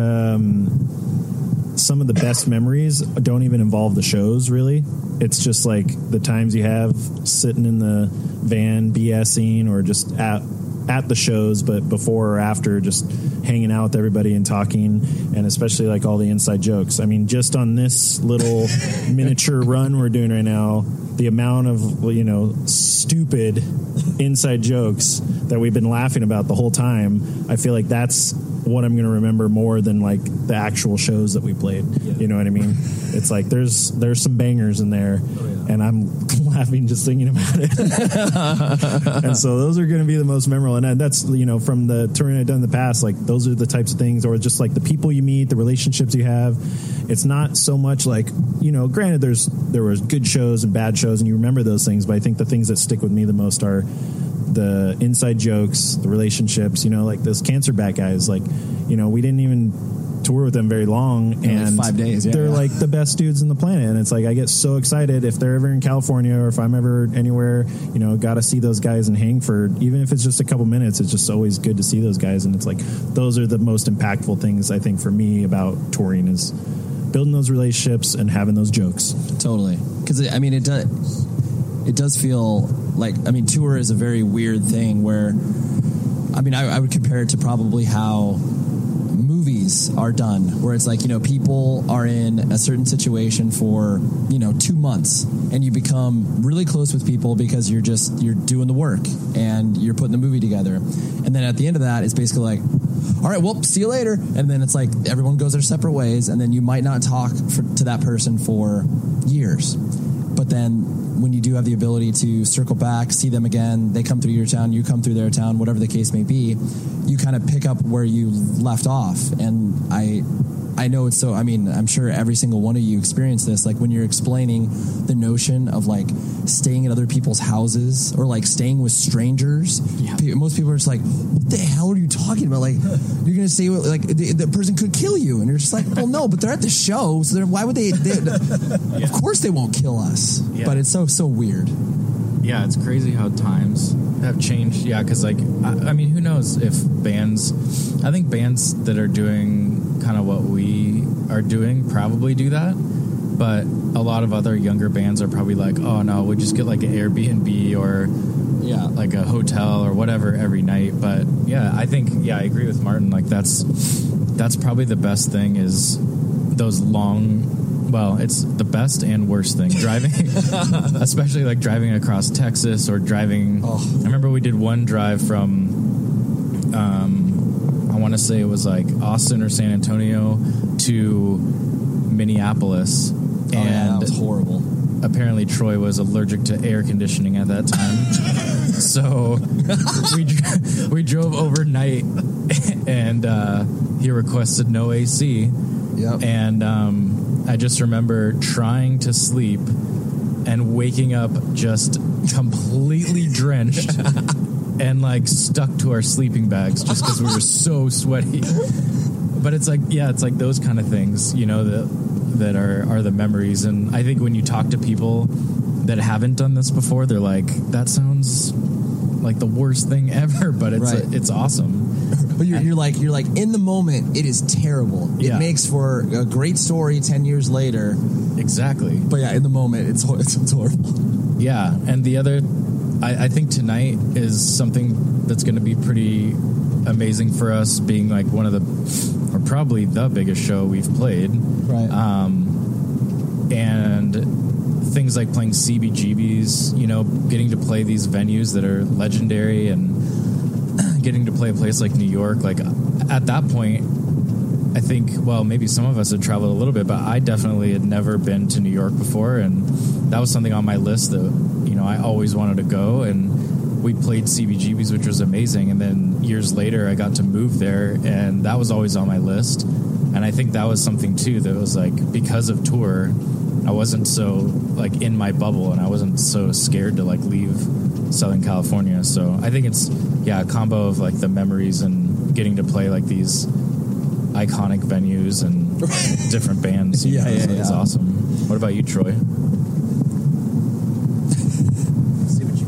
um, some of the best memories don't even involve the shows, really. It's just like the times you have sitting in the van BSing or just at at the shows, but before or after, just hanging out with everybody and talking, and especially like all the inside jokes. I mean, just on this little miniature run we're doing right now, the amount of, you know, stupid inside jokes that we've been laughing about the whole time, I feel like that's what I'm going to remember more than like the actual shows that we played. Yeah. You know what I mean? It's like there's there's some bangers in there, oh, yeah. and I'm laughing just thinking about it. And so those are going to be the most memorable. And that's, you know, from the touring I've done in the past, like those are the types of things, or just like the people you meet, the relationships you have. It's not so much like, you know, granted there's there was good shows and bad shows and you remember those things, but I think the things that stick with me the most are the inside jokes, the relationships, you know, like those Cancer Bat guys, like, you know, we didn't even tour with them very long, yeah, and like five days, yeah, they're yeah. like the best dudes in the planet. And it's like, I get so excited if they're ever in California or if I'm ever anywhere, you know, got to see those guys and hang for, even if it's just a couple minutes, it's just always good to see those guys. And it's like, those are the most impactful things I think for me about touring, is building those relationships and having those jokes. Totally. Because I mean, it does, it does feel like, I mean, tour is a very weird thing where, I mean, I, I would compare it to probably how movies are done, where it's like, you know, people are in a certain situation for, you know, two months and you become really close with people because you're just, you're doing the work and you're putting the movie together. And then at the end of that, it's basically like, all right, well, see you later. And then it's like everyone goes their separate ways, and then you might not talk for, to that person for years. But then when you do have the ability to circle back, see them again, they come through your town, you come through their town, whatever the case may be, you kind of pick up where you left off. And I I know it's so, I mean, I'm sure every single one of you experienced this, like when you're explaining the notion of like staying at other people's houses or like staying with strangers. Yeah. Most people are just like, what the hell are you talking about? Like, you're going to say, like, the, the person could kill you. And you're just like, well, no, but they're at the show. So why would they? they yeah. Of course they won't kill us. Yeah. But it's so, so weird. Yeah, it's crazy how times have changed. Yeah, because, like, I, I mean, who knows if bands, I think bands that are doing kind of what we are doing probably do that. But a lot of other younger bands are probably like, oh, no, we just get, like, an Airbnb or, yeah, like a hotel or whatever every night. But, yeah, I think, yeah, I agree with Martin. Like, that's that's probably the best thing, is those long well, it's the best and worst thing driving, especially like driving across Texas or driving. Oh. I remember we did one drive from, um, I want to say it was like Austin or San Antonio to Minneapolis. Oh, and yeah, that was horrible. Apparently Troy was allergic to air conditioning at that time. So we we drove overnight, and uh, he requested no A C. Yep. And um, I just remember trying to sleep and waking up just completely drenched and like stuck to our sleeping bags just because we were so sweaty. But it's like, yeah, it's like those kind of things, you know, that that are, are the memories. And I think when you talk to people that haven't done this before, they're like, that sounds like the worst thing ever, but it's Right. it's awesome. But you're, you're like you're like in the moment, it is terrible. It Yeah. makes for a great story ten years later. Exactly. But yeah, in the moment, it's hor- it's, it's horrible. Yeah, and the other, I, I think tonight is something that's going to be pretty amazing for us, being like one of the, or probably the biggest show we've played. Right. Um, and things like playing C B G Bs, you know, getting to play these venues that are legendary, and getting to play a place like New York. Like at that point, I think, well, maybe some of us had traveled a little bit, but I definitely had never been to New York before, and that was something on my list that, you know, I always wanted to go. And we played C B G Bs, which was amazing. And then years later, I got to move there, and that was always on my list. And I think that was something too that was like, because of tour, I wasn't so like in my bubble, and I wasn't so scared to like leave Southern California. So I think it's, yeah, a combo of like the memories and getting to play like these iconic venues and different bands. You Yeah, know, yeah, is, yeah. is awesome. What about you, Troy? See what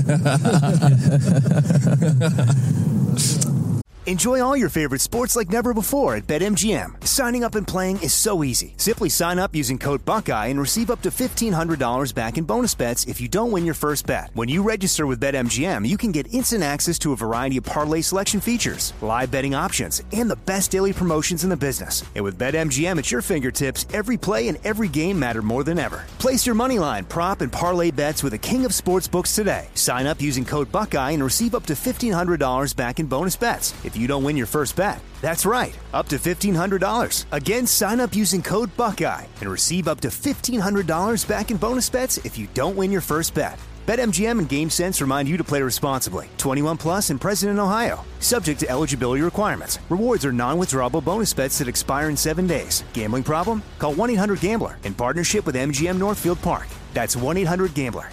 you got. Enjoy all your favorite sports like never before at BetMGM. Signing up and playing is so easy. Simply sign up using code Buckeye and receive up to fifteen hundred dollars back in bonus bets if you don't win your first bet. When you register with BetMGM, you can get instant access to a variety of parlay selection features, live betting options, and the best daily promotions in the business. And with BetMGM at your fingertips, every play and every game matter more than ever. Place your moneyline, prop, and parlay bets with the king of sportsbooks today. Sign up using code Buckeye and receive up to fifteen hundred dollars back in bonus bets if you don't win your first bet. That's right, up to fifteen hundred dollars. Again, sign up using code Buckeye and receive up to fifteen hundred dollars back in bonus bets if you don't win your first bet. BetMGM and GameSense remind you to play responsibly. twenty-one plus and present in Ohio. Subject to eligibility requirements. Rewards are non-withdrawable bonus bets that expire in seven days. Gambling problem? Call one eight hundred gambler in partnership with M G M Northfield Park. That's one eight hundred gambler.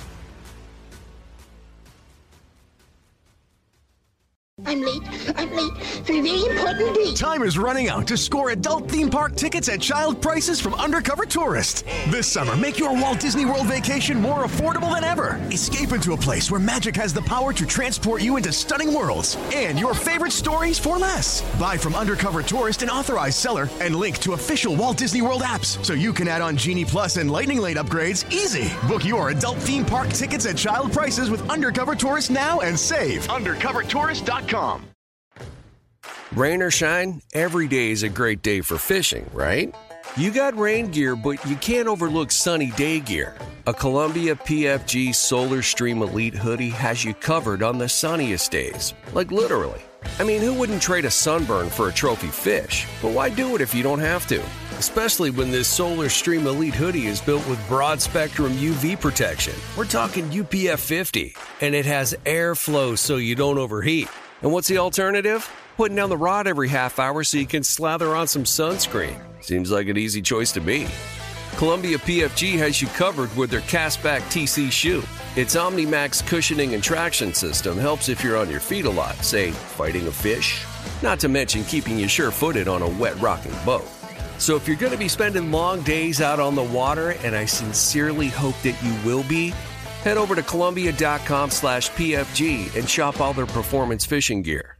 I'm late. I'm late for a very important date. Time is running out to score adult theme park tickets at child prices from Undercover Tourist. This summer, make your Walt Disney World vacation more affordable than ever. Escape into a place where magic has the power to transport you into stunning worlds and your favorite stories for less. Buy from Undercover Tourist, an authorized seller, and link to official Walt Disney World apps so you can add on Genie Plus and Lightning Lane upgrades easy. Book your adult theme park tickets at child prices with Undercover Tourist now and save. undercover tourist dot com. Rain or shine, every day is a great day for fishing, right? You got rain gear, but you can't overlook sunny day gear. A Columbia P F G Solar Stream Elite hoodie has you covered on the sunniest days. Like literally. I mean, who wouldn't trade a sunburn for a trophy fish? But why do it if you don't have to? Especially when this Solar Stream Elite hoodie is built with broad spectrum U V protection. We're talking U P F fifty, and it has airflow so you don't overheat. And what's the alternative? Putting down the rod every half hour so you can slather on some sunscreen. Seems like an easy choice to me. Columbia P F G has you covered with their Castback T C shoe. Its OmniMax cushioning and traction system helps if you're on your feet a lot, say, fighting a fish. Not to mention keeping you sure-footed on a wet rocking boat. So if you're going to be spending long days out on the water, and I sincerely hope that you will be, head over to Columbia.com slash PFG and shop all their performance fishing gear.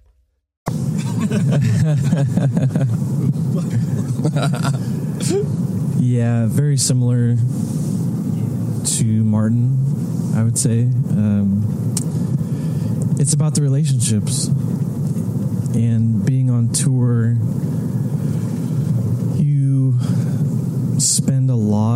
Yeah, very similar to Martin, I would say. Um, it's about the relationships and being on tour. You spend a lot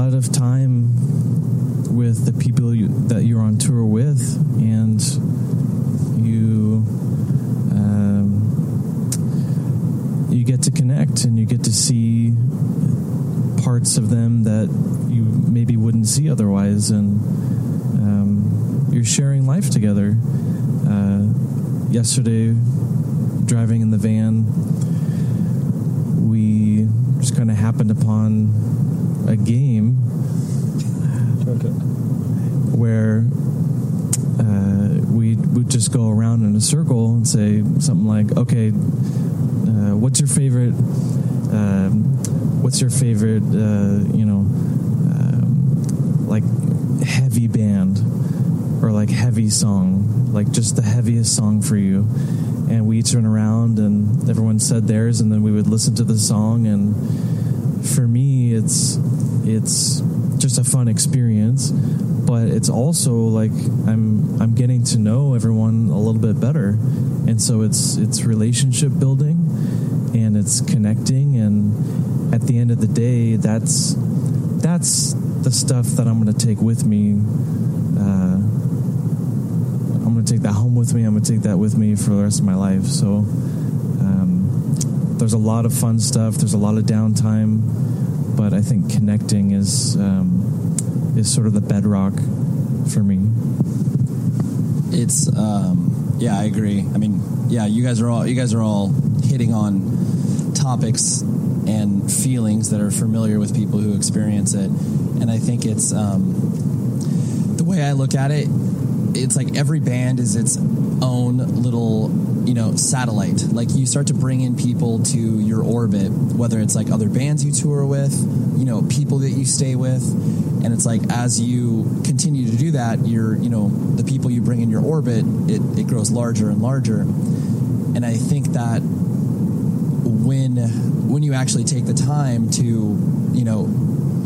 get to connect and you get to see parts of them that you maybe wouldn't see otherwise, and um, you're sharing life together. Uh, yesterday, driving in the van, we just kind of happened upon a game okay. where uh, we would just go around in a circle and say something like, okay, uh, what's your favorite um, what's your favorite uh, you know um, like heavy band or like heavy song, like just the heaviest song for you? And we each went around and everyone said theirs, and then we would listen to the song. And for me, it's it's just a fun experience, but it's also like I'm I'm getting to know everyone a little bit better, and so it's it's relationship building and it's connecting, and at the end of the day, that's that's the stuff that I'm going to take with me. Uh, I'm going to take that home with me. I'm going to take that with me for the rest of my life. So um, there's a lot of fun stuff. There's a lot of downtime, but I think connecting is um, is sort of the bedrock for me. It's um, yeah, I agree. I mean, yeah, you guys are all you guys are all hitting on topics and feelings that are familiar with people who experience it, and I think it's um, the way I look at it. It's like every band is its own little, you know, satellite. Like you start to bring in people to your orbit, whether it's like other bands you tour with, you know, people that you stay with. And it's like, as you continue to do that, you're, you know, the people you bring in your orbit, it, it grows larger and larger. And I think that when, when you actually take the time to, you know,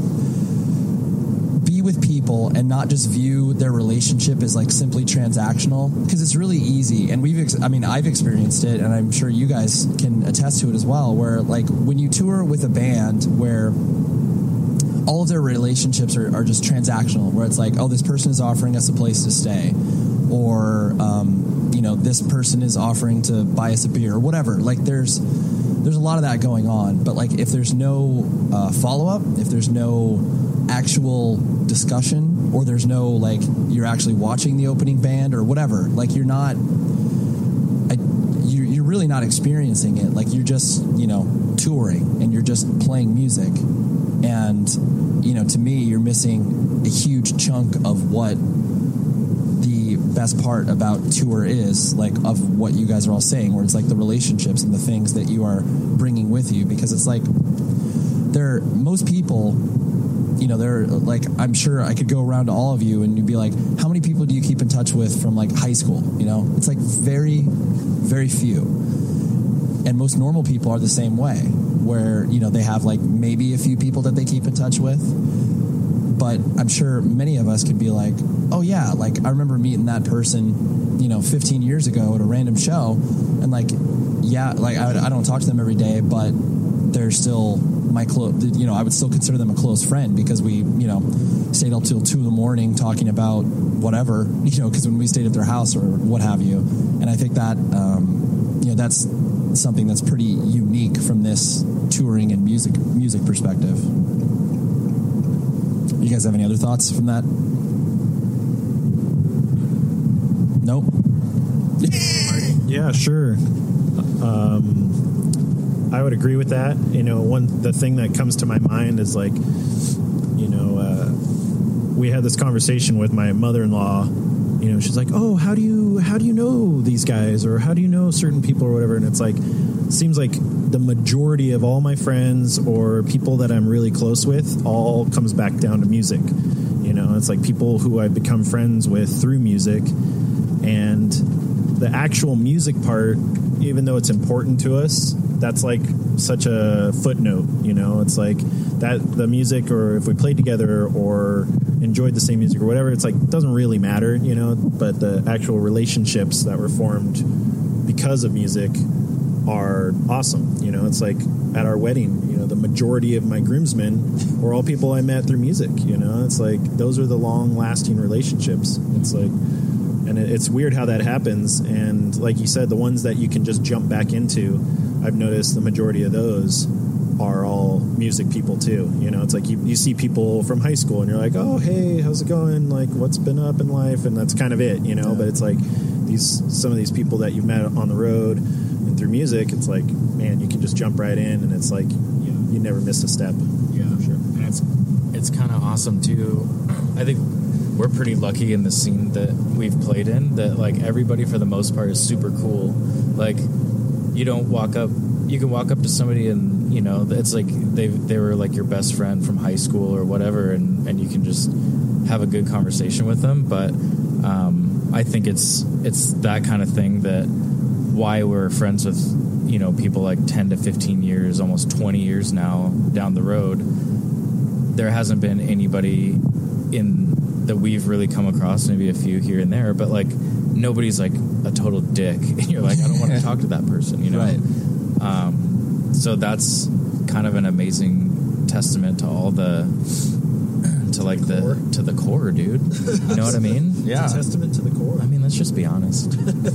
with people and not just view their relationship as like simply transactional, because it's really easy, and we've ex- I mean I've experienced it, and I'm sure you guys can attest to it as well, where like when you tour with a band where all of their relationships are, are just transactional, where it's like, oh, this person is offering us a place to stay, or um, you know, this person is offering to buy us a beer or whatever. Like there's there's a lot of that going on, but like if there's no uh, follow-up, if there's no actual discussion, or there's no like you're actually watching the opening band or whatever, like you're not I, you're, you're really not experiencing it. Like you're just, you know, touring and you're just playing music, and you know, to me you're missing a huge chunk of what the best part about tour is, like of what you guys are all saying, where it's like the relationships and the things that you are bringing with you, because it's like there most people, you know, they're like, I'm sure I could go around to all of you and you'd be like, how many people do you keep in touch with from like high school? You know, it's like very, very few. And most normal people are the same way, where, you know, they have like maybe a few people that they keep in touch with. But I'm sure many of us could be like, oh yeah, like I remember meeting that person, you know, fifteen years ago at a random show. And like, yeah, like I, I don't talk to them every day, but they're still my close, you know, I would still consider them a close friend, because we, you know, stayed up till two in the morning talking about whatever, you know, because when we stayed at their house or what have you. And I think that, um, you know, that's something that's pretty unique from this touring and music, music perspective. You guys have any other thoughts from that? Nope. Yeah, sure. Um, I would agree with that. You know, one the thing that comes to my mind is like, you know, uh, we had this conversation with my mother-in-law. You know, she's like, "Oh, how do you how do you know these guys, or how do you know certain people or whatever?" And it's like, it seems like the majority of all my friends or people that I'm really close with all comes back down to music. You know, it's like people who I've become friends with through music, and the actual music part, even though it's important to us, that's like such a footnote. You know, it's like that the music, or if we played together or enjoyed the same music or whatever, it's like doesn't really matter, you know, but the actual relationships that were formed because of music are awesome. You know, it's like at our wedding, you know, the majority of my groomsmen were all people I met through music. You know, it's like those are the long lasting relationships. It's like, and it, it's weird how that happens. And like you said, the ones that you can just jump back into, I've noticed the majority of those are all music people too. You know, it's like you, you see people from high school and you're like, oh, hey, how's it going? Like, what's been up in life? And that's kind of it, you know, yeah. But it's like these, some of these people that you've met on the road and through music, it's like, man, you can just jump right in and it's like, you, you never missed a step. Yeah, for sure. And it's, it's kind of awesome too. I think we're pretty lucky in the scene that we've played in that like everybody for the most part is super cool. Like you don't walk up, you can walk up to somebody and, you know, it's like they they were like your best friend from high school or whatever, and, and you can just have a good conversation with them. But um, I think it's it's that kind of thing that why we're friends with, you know, people like ten to fifteen years, almost twenty years now down the road. There hasn't been anybody in that we've really come across, maybe a few here and there, but like nobody's like a total dick. And you're like, I don't want to talk to that person, you know? Right. Um, so that's kind of an amazing testament to all the, to like the, core. to the core, dude. You know what I mean? Yeah. It's a testament to the core. I mean, let's just be honest.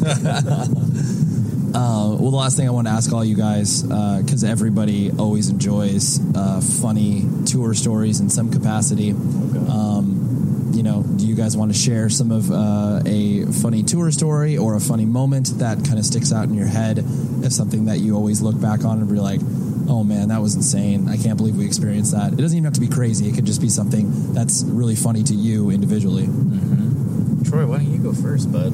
Uh, well, the last thing I want to ask all you guys, because uh, everybody always enjoys uh, funny tour stories in some capacity. Okay. Um, you know, do you guys want to share some of uh, a funny tour story or a funny moment that kind of sticks out in your head as something that you always look back on and be like, oh man, that was insane. I can't believe we experienced that. It doesn't even have to be crazy. It could just be something that's really funny to you individually. Mm-hmm. Troy, why don't you go first, bud?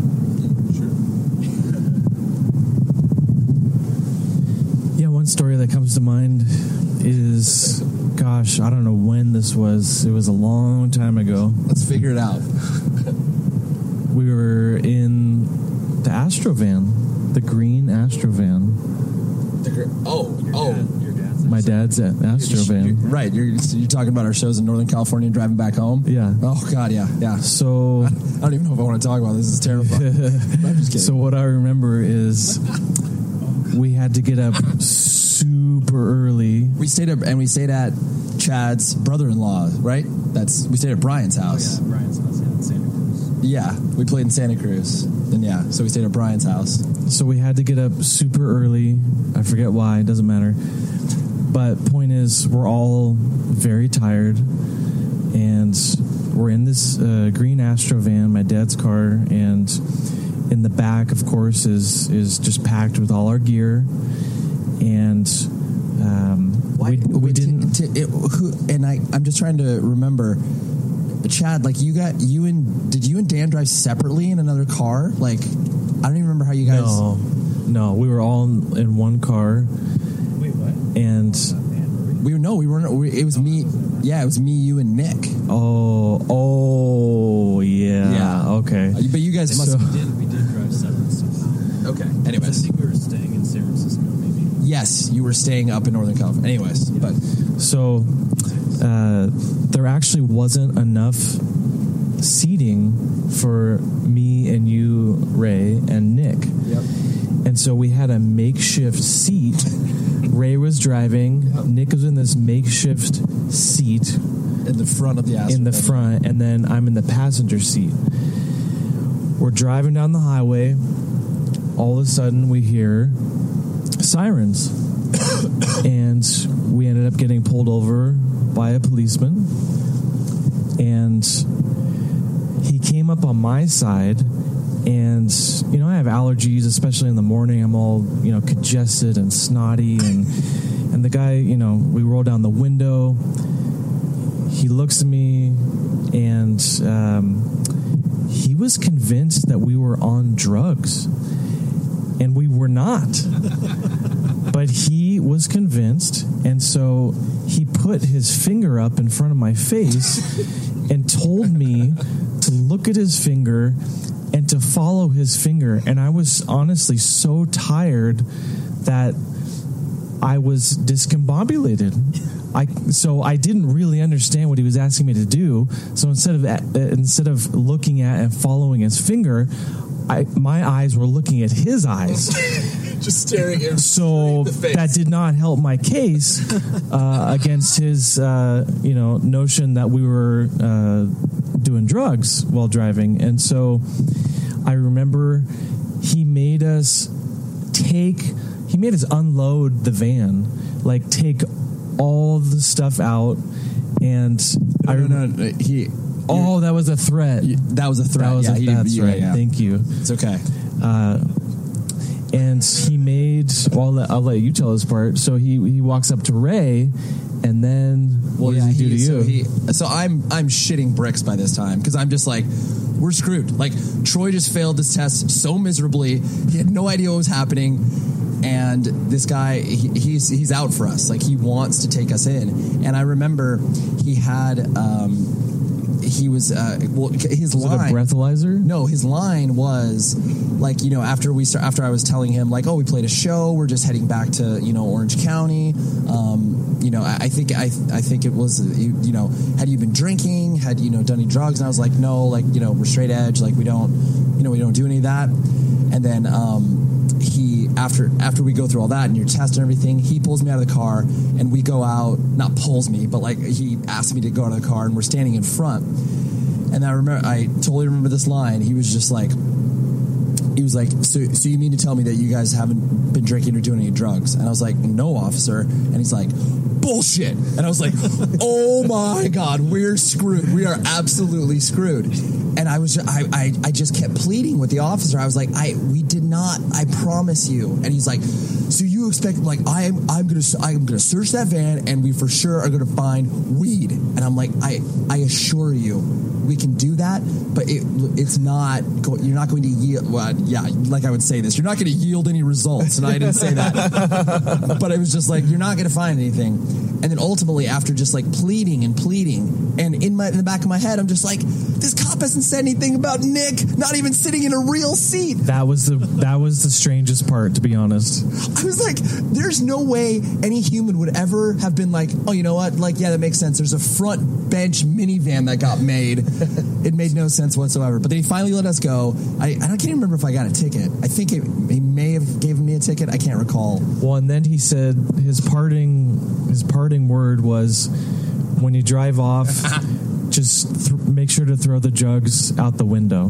One story that comes to mind is, gosh, I don't know when this was. It was a long time ago. Let's figure it out. We were in the Astrovan, the green Astrovan. The, oh, your oh. Dad, your dad's My dad's at Astrovan. You're, you're, right. You're, you're talking about our shows in Northern California and driving back home? Yeah. Oh, God, yeah. yeah. So I don't even know if I want to talk about this. This is terrifying. I'm just kidding. So what I remember is we had to get up super early. We stayed up, and we stayed at Chad's brother-in-law, right? That's we stayed at Brian's house. Oh, yeah, Brian's house in Santa Cruz. Yeah, we played in Santa Cruz, and yeah, so we stayed at Brian's house. So we had to get up super early. I forget why. It doesn't matter. But point is, we're all very tired, and we're in this uh, green Astrovan, my dad's car, and in the back, of course, is is just packed with all our gear. And um, Why, we, we didn't. T- t- it, who, and I, I'm just trying to remember, Chad. Like you got you and did you and Dan drive separately in another car? Like I don't even remember how you guys. No, no, we were all in, in one car. Wait, what? And we were no, we weren't. We, it was me. Yeah, it was me, you, and Nick. Oh, oh, yeah. Yeah. Okay. But you guys must. So, we did. We did drive separate. So. Okay. Anyways, I think we were staying in San Francisco. Yes, you were staying up in Northern California. Anyways, yeah. but so uh, there actually wasn't enough seating for me and you, Ray, and Nick. Yep. And so we had a makeshift seat. Ray was driving. Yep. Nick was in this makeshift seat in the front of the Astrovan. In the front, and then I'm in the passenger seat. We're driving down the highway. All of a sudden, we hear sirens, and we ended up getting pulled over by a policeman, and he came up on my side, and you know I have allergies, especially in the morning. I'm all you know congested and snotty, and and the guy, you know we roll down the window, he looks at me, and um, he was convinced that we were on drugs, and we were not. But he was convinced, and so he put his finger up in front of my face and told me to look at his finger and to follow his finger. And I was honestly so tired that I was discombobulated. I so I didn't really understand what he was asking me to do. So instead of uh, instead of looking at and following his finger, I, my eyes were looking at his eyes. Just staring at him. So that did not help my case uh, against his, uh, you know, notion that we were uh, doing drugs while driving. And so I remember he made us take he made us unload the van, like take all the stuff out, and I don't know. He. Oh, that was a threat. That was a threat. That was yeah, a, he, that's yeah, right. yeah. Thank you. It's okay. Uh, and he made. Well, I'll let, I'll let you tell this part. So he he walks up to Ray, and then what well, does yeah, he do he, to so you? He, so I'm I'm shitting bricks by this time because I'm just like, we're screwed. Like Troy just failed this test so miserably. He had no idea what was happening, and this guy he, he's he's out for us. Like he wants to take us in. And I remember he had. Um, He was uh, well. His was line. it a breathalyzer? No, his line was like, you know, after we start, after I was telling him like, oh, we played a show, we're just heading back to you know Orange County. Um, you know, I, I think I I think it was you, you know, had you been drinking? Had you know done any drugs? And I was like, no, like you know, we're straight edge. Like we don't, you know, we don't do any of that. And then um, he after after we go through all that and your test and everything, he pulls me out of the car and we go out. Not pulls me, but like he asked me to go out of the car and we're standing in front. And I remember, I totally remember this line. He was just like, he was like, so, so you mean to tell me that you guys haven't been drinking or doing any drugs? And I was like, no, officer. And he's like, bullshit. And I was like, oh my God, we're screwed. We are absolutely screwed. And I was, I, I, I just kept pleading with the officer. I was like, I, we did not, I promise you. And he's like, so you expect, like, I am, I'm going to, I'm going to search that van and we for sure are going to find weed. And I'm like, I, I assure you, we can do that, but it, it's not, you're not going to yield, well, yeah, like I would say this, you're not going to yield any results. And I didn't say that, but it was just like, you're not going to find anything. And then ultimately, after just like pleading and pleading, and in my in the back of my head, I'm just like, this cop hasn't said anything about Nick not even sitting in a real seat. That was the that was the strangest part, to be honest. I was like, there's no way any human would ever have been like, oh, you know what? Like, yeah, that makes sense. There's a front bench minivan that got made. It made no sense whatsoever. But then he finally let us go. I, I can't even remember if I got a ticket. I think it, he may have given me a ticket. I can't recall. Well, and then he said his parting his parting word was, when you drive off, just th- make sure to throw the drugs out the window.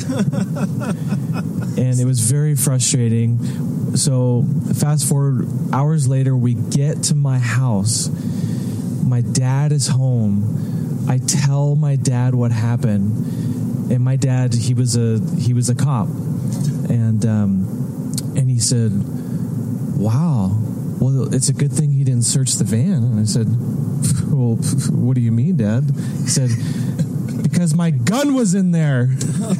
And it was very frustrating. So fast forward hours later, we get to my house. My dad is home. I tell my dad what happened, and my dad, he was a he was a cop, and um, and he said, "Wow, well, it's a good thing he didn't search the van." And I said, "Well, what do you mean, Dad?" He said, "Because my gun was in there."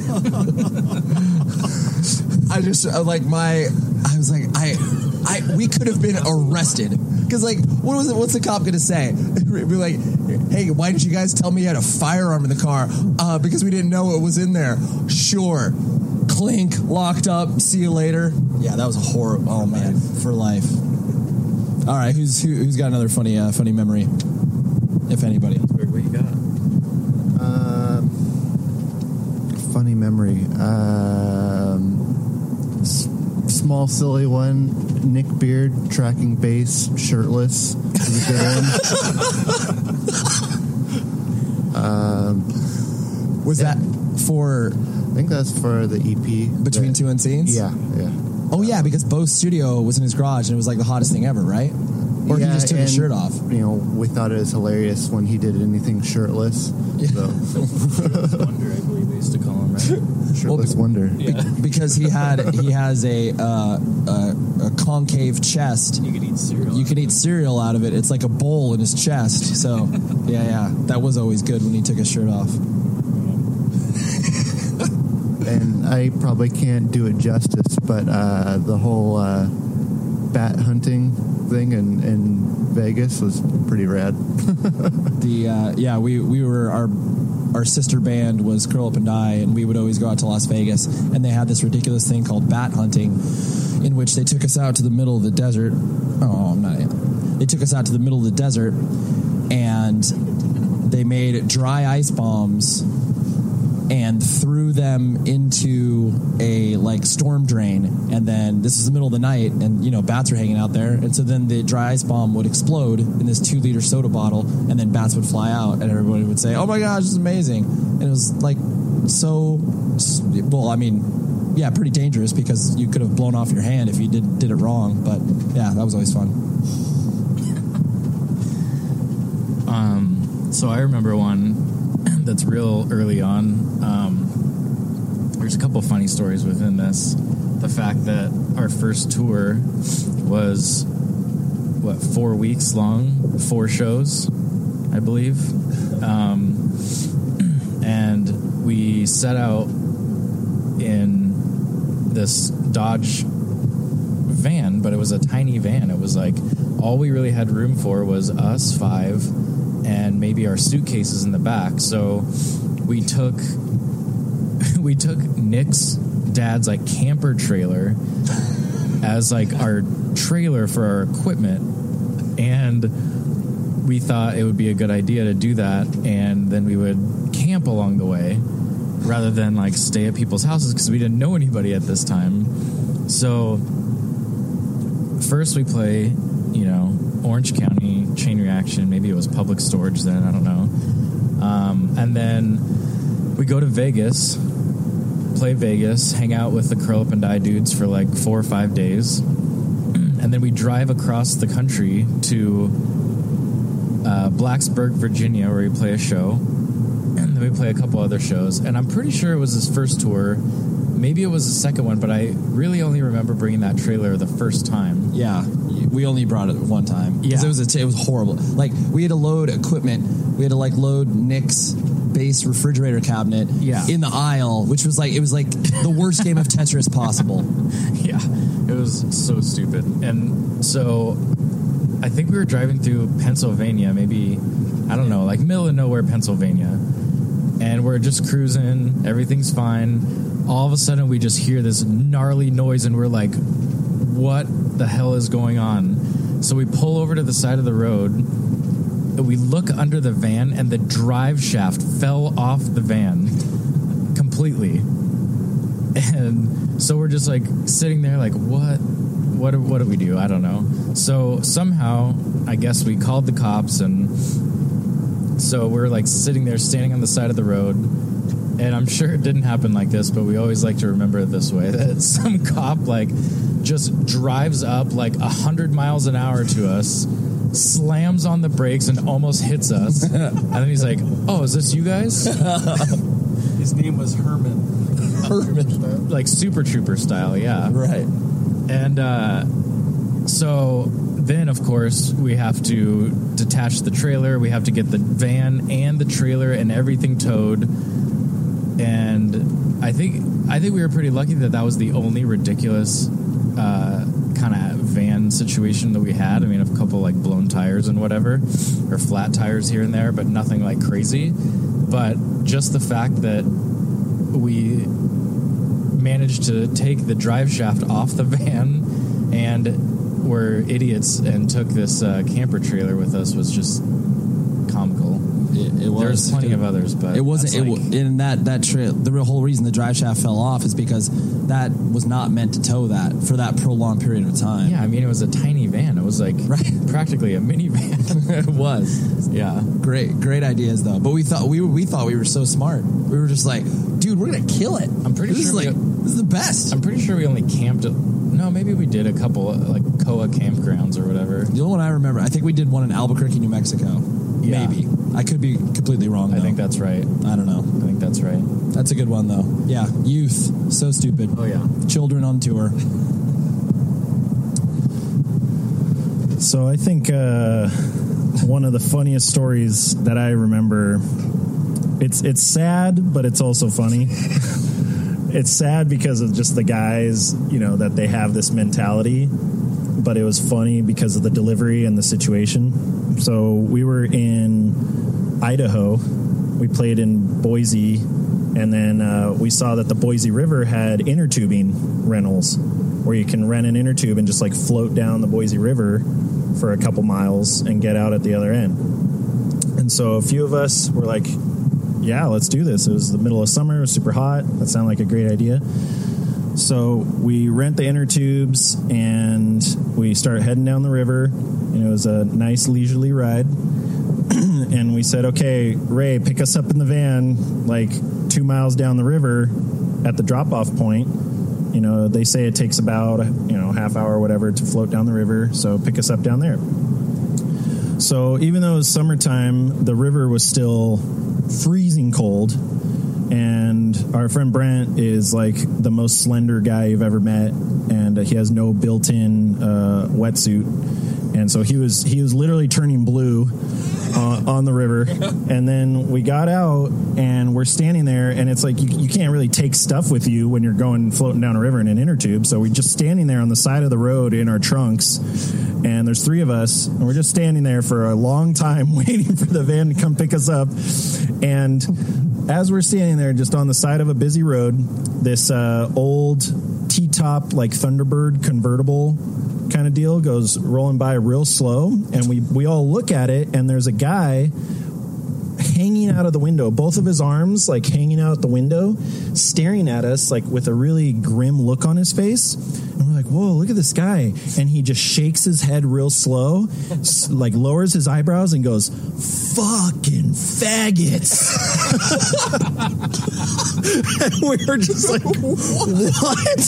I just uh, like my, I was like, I, I, we could have been arrested because like, what was it? What's the cop gonna say? Be like, hey, why didn't you guys tell me you had a firearm in the car? Uh, because we didn't know what was in there. Sure, clink, locked up. See you later. Yeah, that was a horror. Oh man, for life. All right, who's who, who's got another funny, uh, funny memory? If anybody. What you got? Uh, funny memory. Um, s- small silly one. Nick Beard tracking bass shirtless is a good one. um, Was yeah. that for? I think that's for the E P. Between that, Two Unscenes? Yeah, yeah. Oh yeah, because Bo's studio was in his garage and it was like the hottest thing ever, right? Or yeah, he just took his shirt off. You know, we thought it was hilarious when he did anything shirtless. Yeah. So. Wonder, I believe they used to call him, right? Shirtless well, Wonder. Yeah. Because he had he has a, uh, a a concave chest. You could eat cereal. You could eat cereal out of it. It's like a bowl in his chest. So yeah, yeah, that was always good when he took his shirt off. And I probably can't do it justice, but uh, the whole uh, bat hunting thing in, in Vegas was pretty rad. the uh, yeah, we we were our our sister band was Curl Up and Die, and we would always go out to Las Vegas, and they had this ridiculous thing called bat hunting, in which they took us out to the middle of the desert. Oh, I'm not. They took us out to the middle of the desert, and they made dry ice bombs and threw them into a like storm drain, and then this is the middle of the night, and you know bats are hanging out there, and so then the dry ice bomb would explode in this two liter soda bottle, and then bats would fly out, and everybody would say, "Oh my gosh, this is amazing!" And it was like so. Well, I mean, yeah, pretty dangerous because you could have blown off your hand if you did did it wrong. But yeah, that was always fun. Um, so I remember one that's real early on. Um, there's a couple funny stories within this. The fact that our first tour was, what, four weeks long, four shows, I believe. Um, and we set out in this Dodge van, but it was a tiny van. It was like, all we really had room for was us five and maybe our suitcases in the back. So we took we took Nick's dad's like camper trailer as like our trailer for our equipment, and we thought it would be a good idea to do that, and then we would camp along the way rather than like stay at people's houses because we didn't know anybody at this time. So first we play, you know, Orange County, Chain Reaction, maybe it was Public Storage then, I don't know. Um, and then we go to Vegas, play Vegas, hang out with the Curl Up and Die dudes for like four or five days. And then we drive across the country to uh, Blacksburg, Virginia, where we play a show. And then we play a couple other shows. And I'm pretty sure it was his first tour. Maybe it was the second one, but I really only remember bringing that trailer the first time. Yeah, we only brought it one time. Yeah. It was, a t- it was horrible. Like, we had to load equipment. We had to, like, load Nick's base refrigerator cabinet yeah. in the aisle, which was like, it was like the worst game of Tetris possible. Yeah, it was so stupid. And so I think we were driving through Pennsylvania, maybe, I don't know, like middle of nowhere, Pennsylvania. And we're just cruising. Everything's fine. All of a sudden, we just hear this gnarly noise, and we're like, what the hell is going on? So we pull over to the side of the road, and we look under the van, and the drive shaft fell off the van completely. And so we're just like sitting there like, what? What do, what do we do? I don't know. So somehow, I guess we called the cops, and so we're like sitting there standing on the side of the road. And I'm sure it didn't happen like this, but we always like to remember it this way, that some cop like just drives up like a hundred miles an hour to us, slams on the brakes and almost hits us. And then he's like, oh, is this you guys? His name was Herman. Herman. Like Super Trooper style, yeah. Right. And uh, so then, of course, we have to detach the trailer. We have to get the van and the trailer and everything towed. And I think I think we were pretty lucky that that was the only ridiculous uh, kind of van situation that we had. I mean, a couple like blown tires and whatever, or flat tires here and there, but nothing like crazy. But just the fact that we managed to take the drive shaft off the van and were idiots and took this uh, camper trailer with us was just comical. It, it was. There's plenty of others, but it wasn't. It, like, in that that trail, the real whole reason the drive shaft fell off is because that was not meant to tow that for that prolonged period of time. Yeah, I mean, it was a tiny van. It was like right. practically a minivan. It was. Yeah. Great, great ideas though. But we thought we were, we thought we were so smart. We were just like, dude, we're gonna kill it. I'm pretty this sure is like we, this is the best. I'm pretty sure we only camped. At, no, maybe we did a couple like C O A campgrounds or whatever. The only one I remember, I think we did one in Albuquerque, New Mexico. Yeah. Maybe. I could be completely wrong, though. I think that's right. I don't know. I think that's right. That's a good one, though. Yeah. Youth. So stupid. Oh, yeah. Children on tour. So I think uh, one of the funniest stories that I remember, it's it's sad, but it's also funny. It's sad because of just the guys, you know, that they have this mentality, but it was funny because of the delivery and the situation. So we were in Idaho. We played in Boise, and then uh, we saw that the Boise River had inner tubing rentals where you can rent an inner tube and just like float down the Boise River for a couple miles and get out at the other end. And so a few of us were like, yeah, let's do this. It was the middle of summer. It was super hot. That sounded like a great idea. So we rent the inner tubes and we start heading down the river. And it was a nice leisurely ride. And we said, okay, Ray, pick us up in the van like two miles down the river at the drop-off point. You know, they say it takes about, you know, half hour or whatever to float down the river. So pick us up down there. So even though it was summertime, the river was still freezing cold. And our friend Brent is like the most slender guy you've ever met. And uh, he has no built-in uh, wetsuit. And so he was he was literally turning blue uh, on the river. And then we got out and we're standing there, and it's like you, you can't really take stuff with you when you're going floating down a river in an inner tube. So we're just standing there on the side of the road in our trunks, and there's three of us, and we're just standing there for a long time waiting for the van to come pick us up. And as we're standing there just on the side of a busy road, this uh, old T-top like Thunderbird convertible kind of deal goes rolling by real slow, and we we all look at it, and there's a guy hanging out of the window, both of his arms like hanging out the window, staring at us like with a really grim look on his face. And we're like, whoa, look at this guy. And he just shakes his head real slow, like lowers his eyebrows and goes, fucking faggots. And we were just like, what?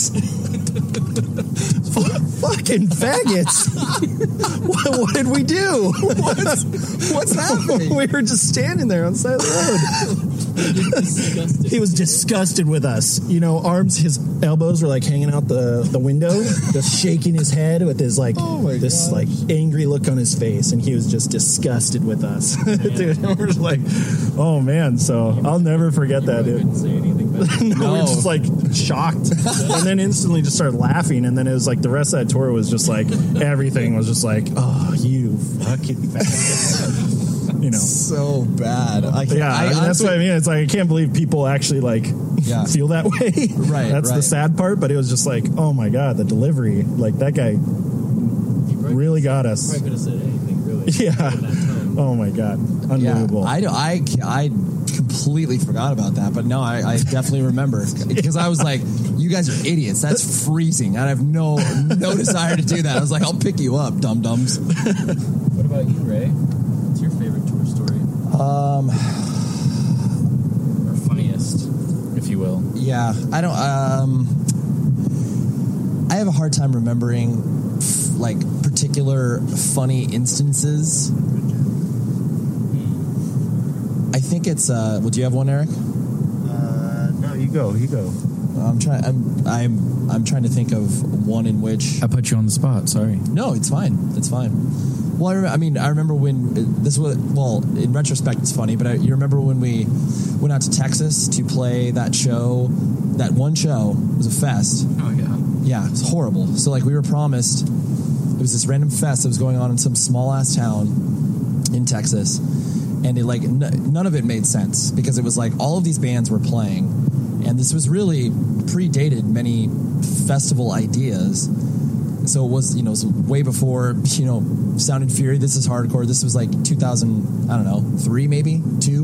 Fucking faggots. what, what did we do? What's, what's happening? We were just standing there on the side of the road. He was disgusted with us. You know, arms, his elbows were like hanging out the, the window, just shaking his head with his like oh this gosh. like angry look on his face, and he was just disgusted with us. Dude, we're just like, oh man. So I'll never forget that. Dude. Couldn't say anything better. no, no. We were just like shocked, and then instantly just started laughing, and then it was like the rest of that tour was just like everything was just like, oh, you fucking faggots. You know, so bad. I can't, yeah, I, I mean, that's honestly, what I mean. It's like I can't believe people actually like yeah. feel that way. Right, that's right. the sad part. But it was just like, oh my god, the delivery, like that guy really got us. Probably could have said anything, really. Yeah. Oh my god, unbelievable. Yeah, I, I, I completely forgot about that, but no, I, I definitely remember because I was like, you guys are idiots. That's freezing. I have no no desire to do that. I was like, I'll pick you up, dum dums. What about you, Ray? What's your favorite tour story? Um, or funniest, if you will. Yeah, I don't. Um, I have a hard time remembering f- like particular funny instances. I think it's. Uh, well, do you have one, Eric? Uh, no, you go. You go. I'm trying. I'm. I'm. I'm trying to think of one in which I put you on the spot. Sorry. No, it's fine. It's fine. Well, I, rem- I mean, I remember when this was. Well, in retrospect, it's funny, but I, you remember when we went out to Texas to play that show? That one show was a fest. Oh yeah. Yeah, it was horrible. So like we were promised, it was this random fest that was going on in some small ass town in Texas, and it like n- none of it made sense because it was like all of these bands were playing, and this was really predated many festival ideas. So it was, you know, it was way before, you know, Sound and Fury. This is hardcore. This was like two thousand, I don't know, three maybe, two.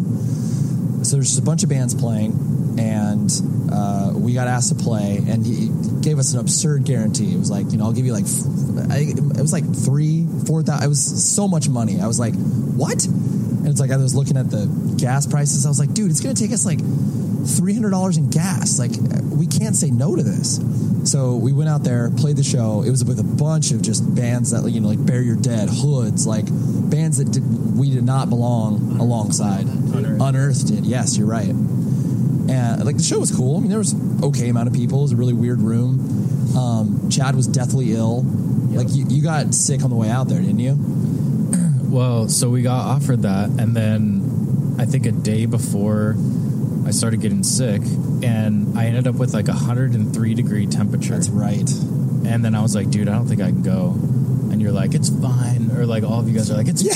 So there's just a bunch of bands playing, and uh, we got asked to play, and he gave us an absurd guarantee. It was like, you know, I'll give you like, I, it was like three, four thousand. It was so much money. I was like, what? And it's like I was looking at the gas prices. I was like, dude, it's going to take us like three hundred dollars in gas. Like, we can't say no to this. So we went out there, played the show. It was with a bunch of just bands that, you know, like Bury Your Dead, Hoods, like bands that did, we did not belong alongside. Unearthed. Unearthed did. Yes, you're right. And like the show was cool. I mean, there was okay amount of people. It was a really weird room. Um, Chad was deathly ill. Yep. Like you, you got sick on the way out there, didn't you? Well, so we got offered that, and then I think a day before I started getting sick, and I ended up with like a one hundred three degree temperature. That's right. And then I was like, dude, I don't think I can go. And you're like, it's fine. Or like all of you guys are like, it's yeah.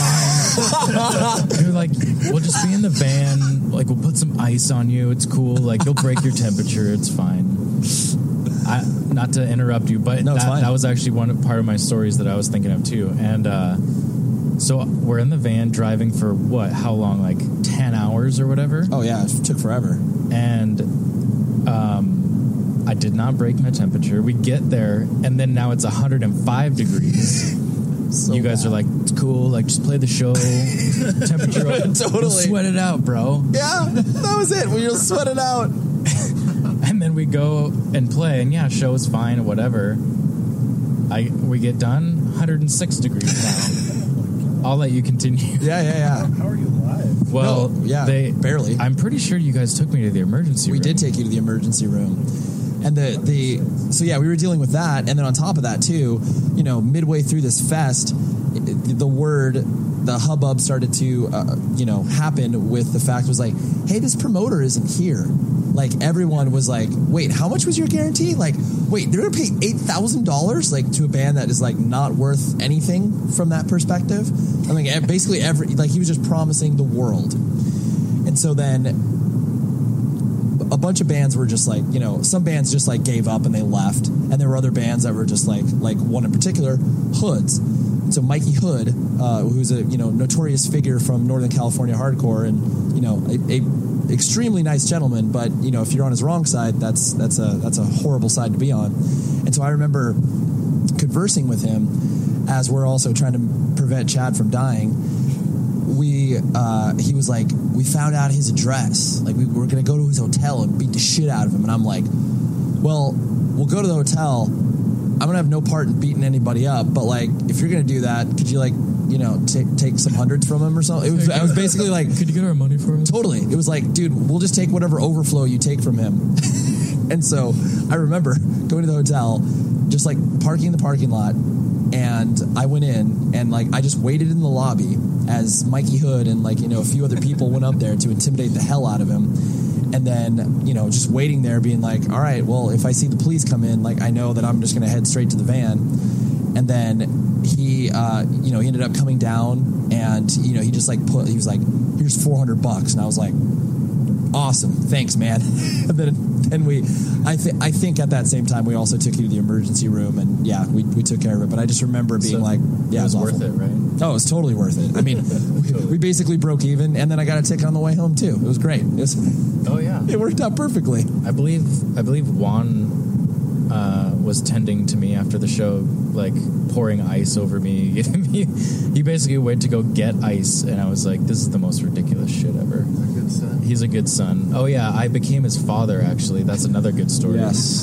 fine. You're like, we'll just be in the van. Like, we'll put some ice on you. It's cool. Like, you'll break your temperature. It's fine. I, not to interrupt you, but no, that, that was actually one part of my stories that I was thinking of too. And uh, so we're in the van driving for what? How long? Like ten hours or whatever? Oh, yeah. It took forever. And um, I did not break my temperature. We get there, and then now it's one hundred five degrees. So you guys bad. Are like, it's cool. Like, just play the show. Temperature up. Totally. You'll sweat it out, bro. Yeah, that was it. We will sweat it out. And then we go and play, and yeah, show is fine or whatever. I we get done, one hundred six degrees now. I'll let you continue. Yeah, yeah, yeah. How are you alive? Well, No, yeah, they barely. I'm pretty sure you guys took me to the emergency We room. did take you to the emergency room. And the, the so yeah, we were dealing with that, and then on top of that too, you know, midway through this fest, it, the word, the hubbub started to, uh, you know, happen with the fact was like, hey, this promoter isn't here. Like everyone was like, wait, how much was your guarantee? Like, wait, they're gonna pay eight thousand dollars like to a band that is like not worth anything from that perspective. I mean, basically every like he was just promising the world, and so then. A bunch of bands were just like, you know, some bands just like gave up and they left. And there were other bands that were just like, like one in particular, Hoods. And so Mikey Hood, uh, who's a, you know, notorious figure from Northern California hardcore and, you know, a, a extremely nice gentleman. But, you know, if you're on his wrong side, that's, that's a, that's a horrible side to be on. And so I remember conversing with him as we're also trying to prevent Chad from dying. We, uh, he was like, we found out his address. Like, we were going to go to his hotel and beat the shit out of him. And I'm like, well, we'll go to the hotel. I'm going to have no part in beating anybody up. But, like, if you're going to do that, could you, like, you know, t- take some hundreds from him or something? It was, I was basically like, could you get our money for him? Totally. It was like, dude, we'll just take whatever overflow you take from him. And so I remember going to the hotel, just, like, parking in the parking lot. And I went in and like I just waited in the lobby as Mikey Hood and like, you know, a few other people went up there to intimidate the hell out of him. And then, you know, just waiting there being like, all right, well, if I see the police come in, like I know that I'm just going to head straight to the van. And then he, uh, you know, he ended up coming down and, you know, he just like put, he was like, here's four hundred bucks. And I was like, awesome. Thanks, man. And then, then we, I think, I think at that same time, we also took you to the emergency room and yeah, we, we took care of it. But I just remember being So like, yeah, it was it worth awful. it, right? Oh, it was totally worth it. I mean, we, we basically broke even and then I got a ticket on the way home too. It was great. It was, oh yeah. It worked out perfectly. I believe, I believe Juan, uh, was tending to me after the show, like pouring ice over me, giving me, he basically went to go get ice. And I was like, this is the most ridiculous shit ever. Son. He's a good son. Oh yeah, I became his father. Actually, that's another good story. Yes.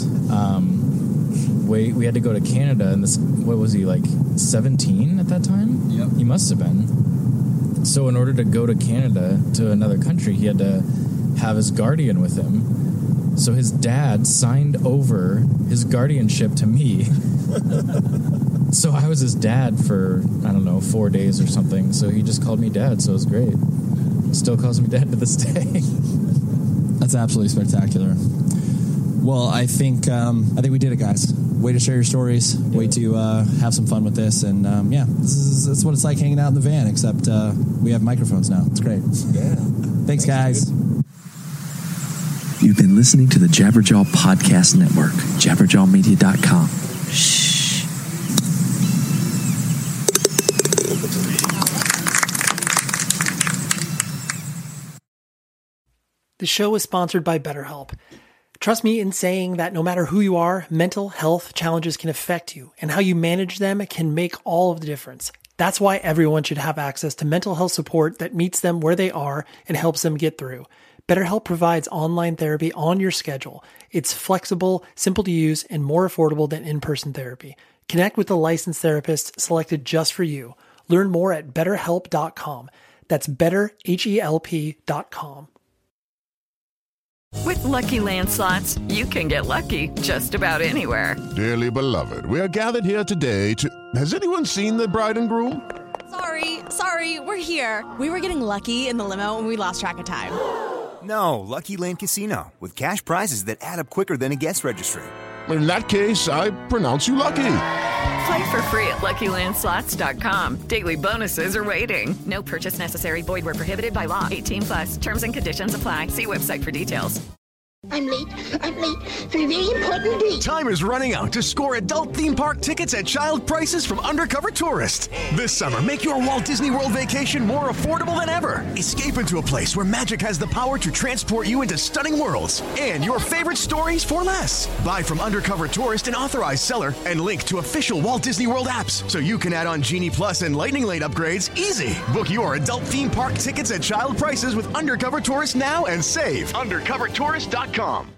Um, we we had to go to Canada, and this what was he like seventeen at that time? Yep. He must have been. So in order to go to Canada to another country, he had to have his guardian with him. So his dad signed over his guardianship to me. So I was his dad for I don't know four days or something. So he just called me dad. So it was great. Still calls me dad to this day. That's absolutely spectacular. Well, I think um, I think we did it, guys. Way to share your stories. Yeah. Way to uh, have some fun with this. And um, yeah, this is that's what it's like hanging out in the van, except uh, we have microphones now. It's great. Yeah. Thanks, Thanks guys. Dude. You've been listening to the Jabberjaw Podcast Network, jabberjaw media dot com. Shh. The show is sponsored by BetterHelp. Trust me in saying that no matter who you are, mental health challenges can affect you, and how you manage them can make all of the difference. That's why everyone should have access to mental health support that meets them where they are and helps them get through. BetterHelp provides online therapy on your schedule. It's flexible, simple to use, and more affordable than in-person therapy. Connect with a licensed therapist selected just for you. Learn more at better help dot com. That's better help dot com. With Lucky Land Slots, you can get lucky just about anywhere. Dearly beloved, we are gathered here today to... Has anyone seen the bride and groom? Sorry, sorry, we're here. We were getting lucky in the limo and we lost track of time. No, Lucky Land Casino, with cash prizes that add up quicker than a guest registry. In that case, I pronounce you lucky. Play for free at lucky land slots dot com. Daily bonuses are waiting. No purchase necessary. Void where prohibited by law. eighteen plus. Terms and conditions apply. See website for details. I'm late. I'm late for a very important date. Time is running out to score adult theme park tickets at child prices from Undercover Tourist. This summer, make your Walt Disney World vacation more affordable than ever. Escape into a place where magic has the power to transport you into stunning worlds and your favorite stories for less. Buy from Undercover Tourist, an authorized seller, and link to official Walt Disney World apps so you can add on Genie Plus and Lightning Lane upgrades easy. Book your adult theme park tickets at child prices with Undercover Tourist now and save. undercover tourist dot com.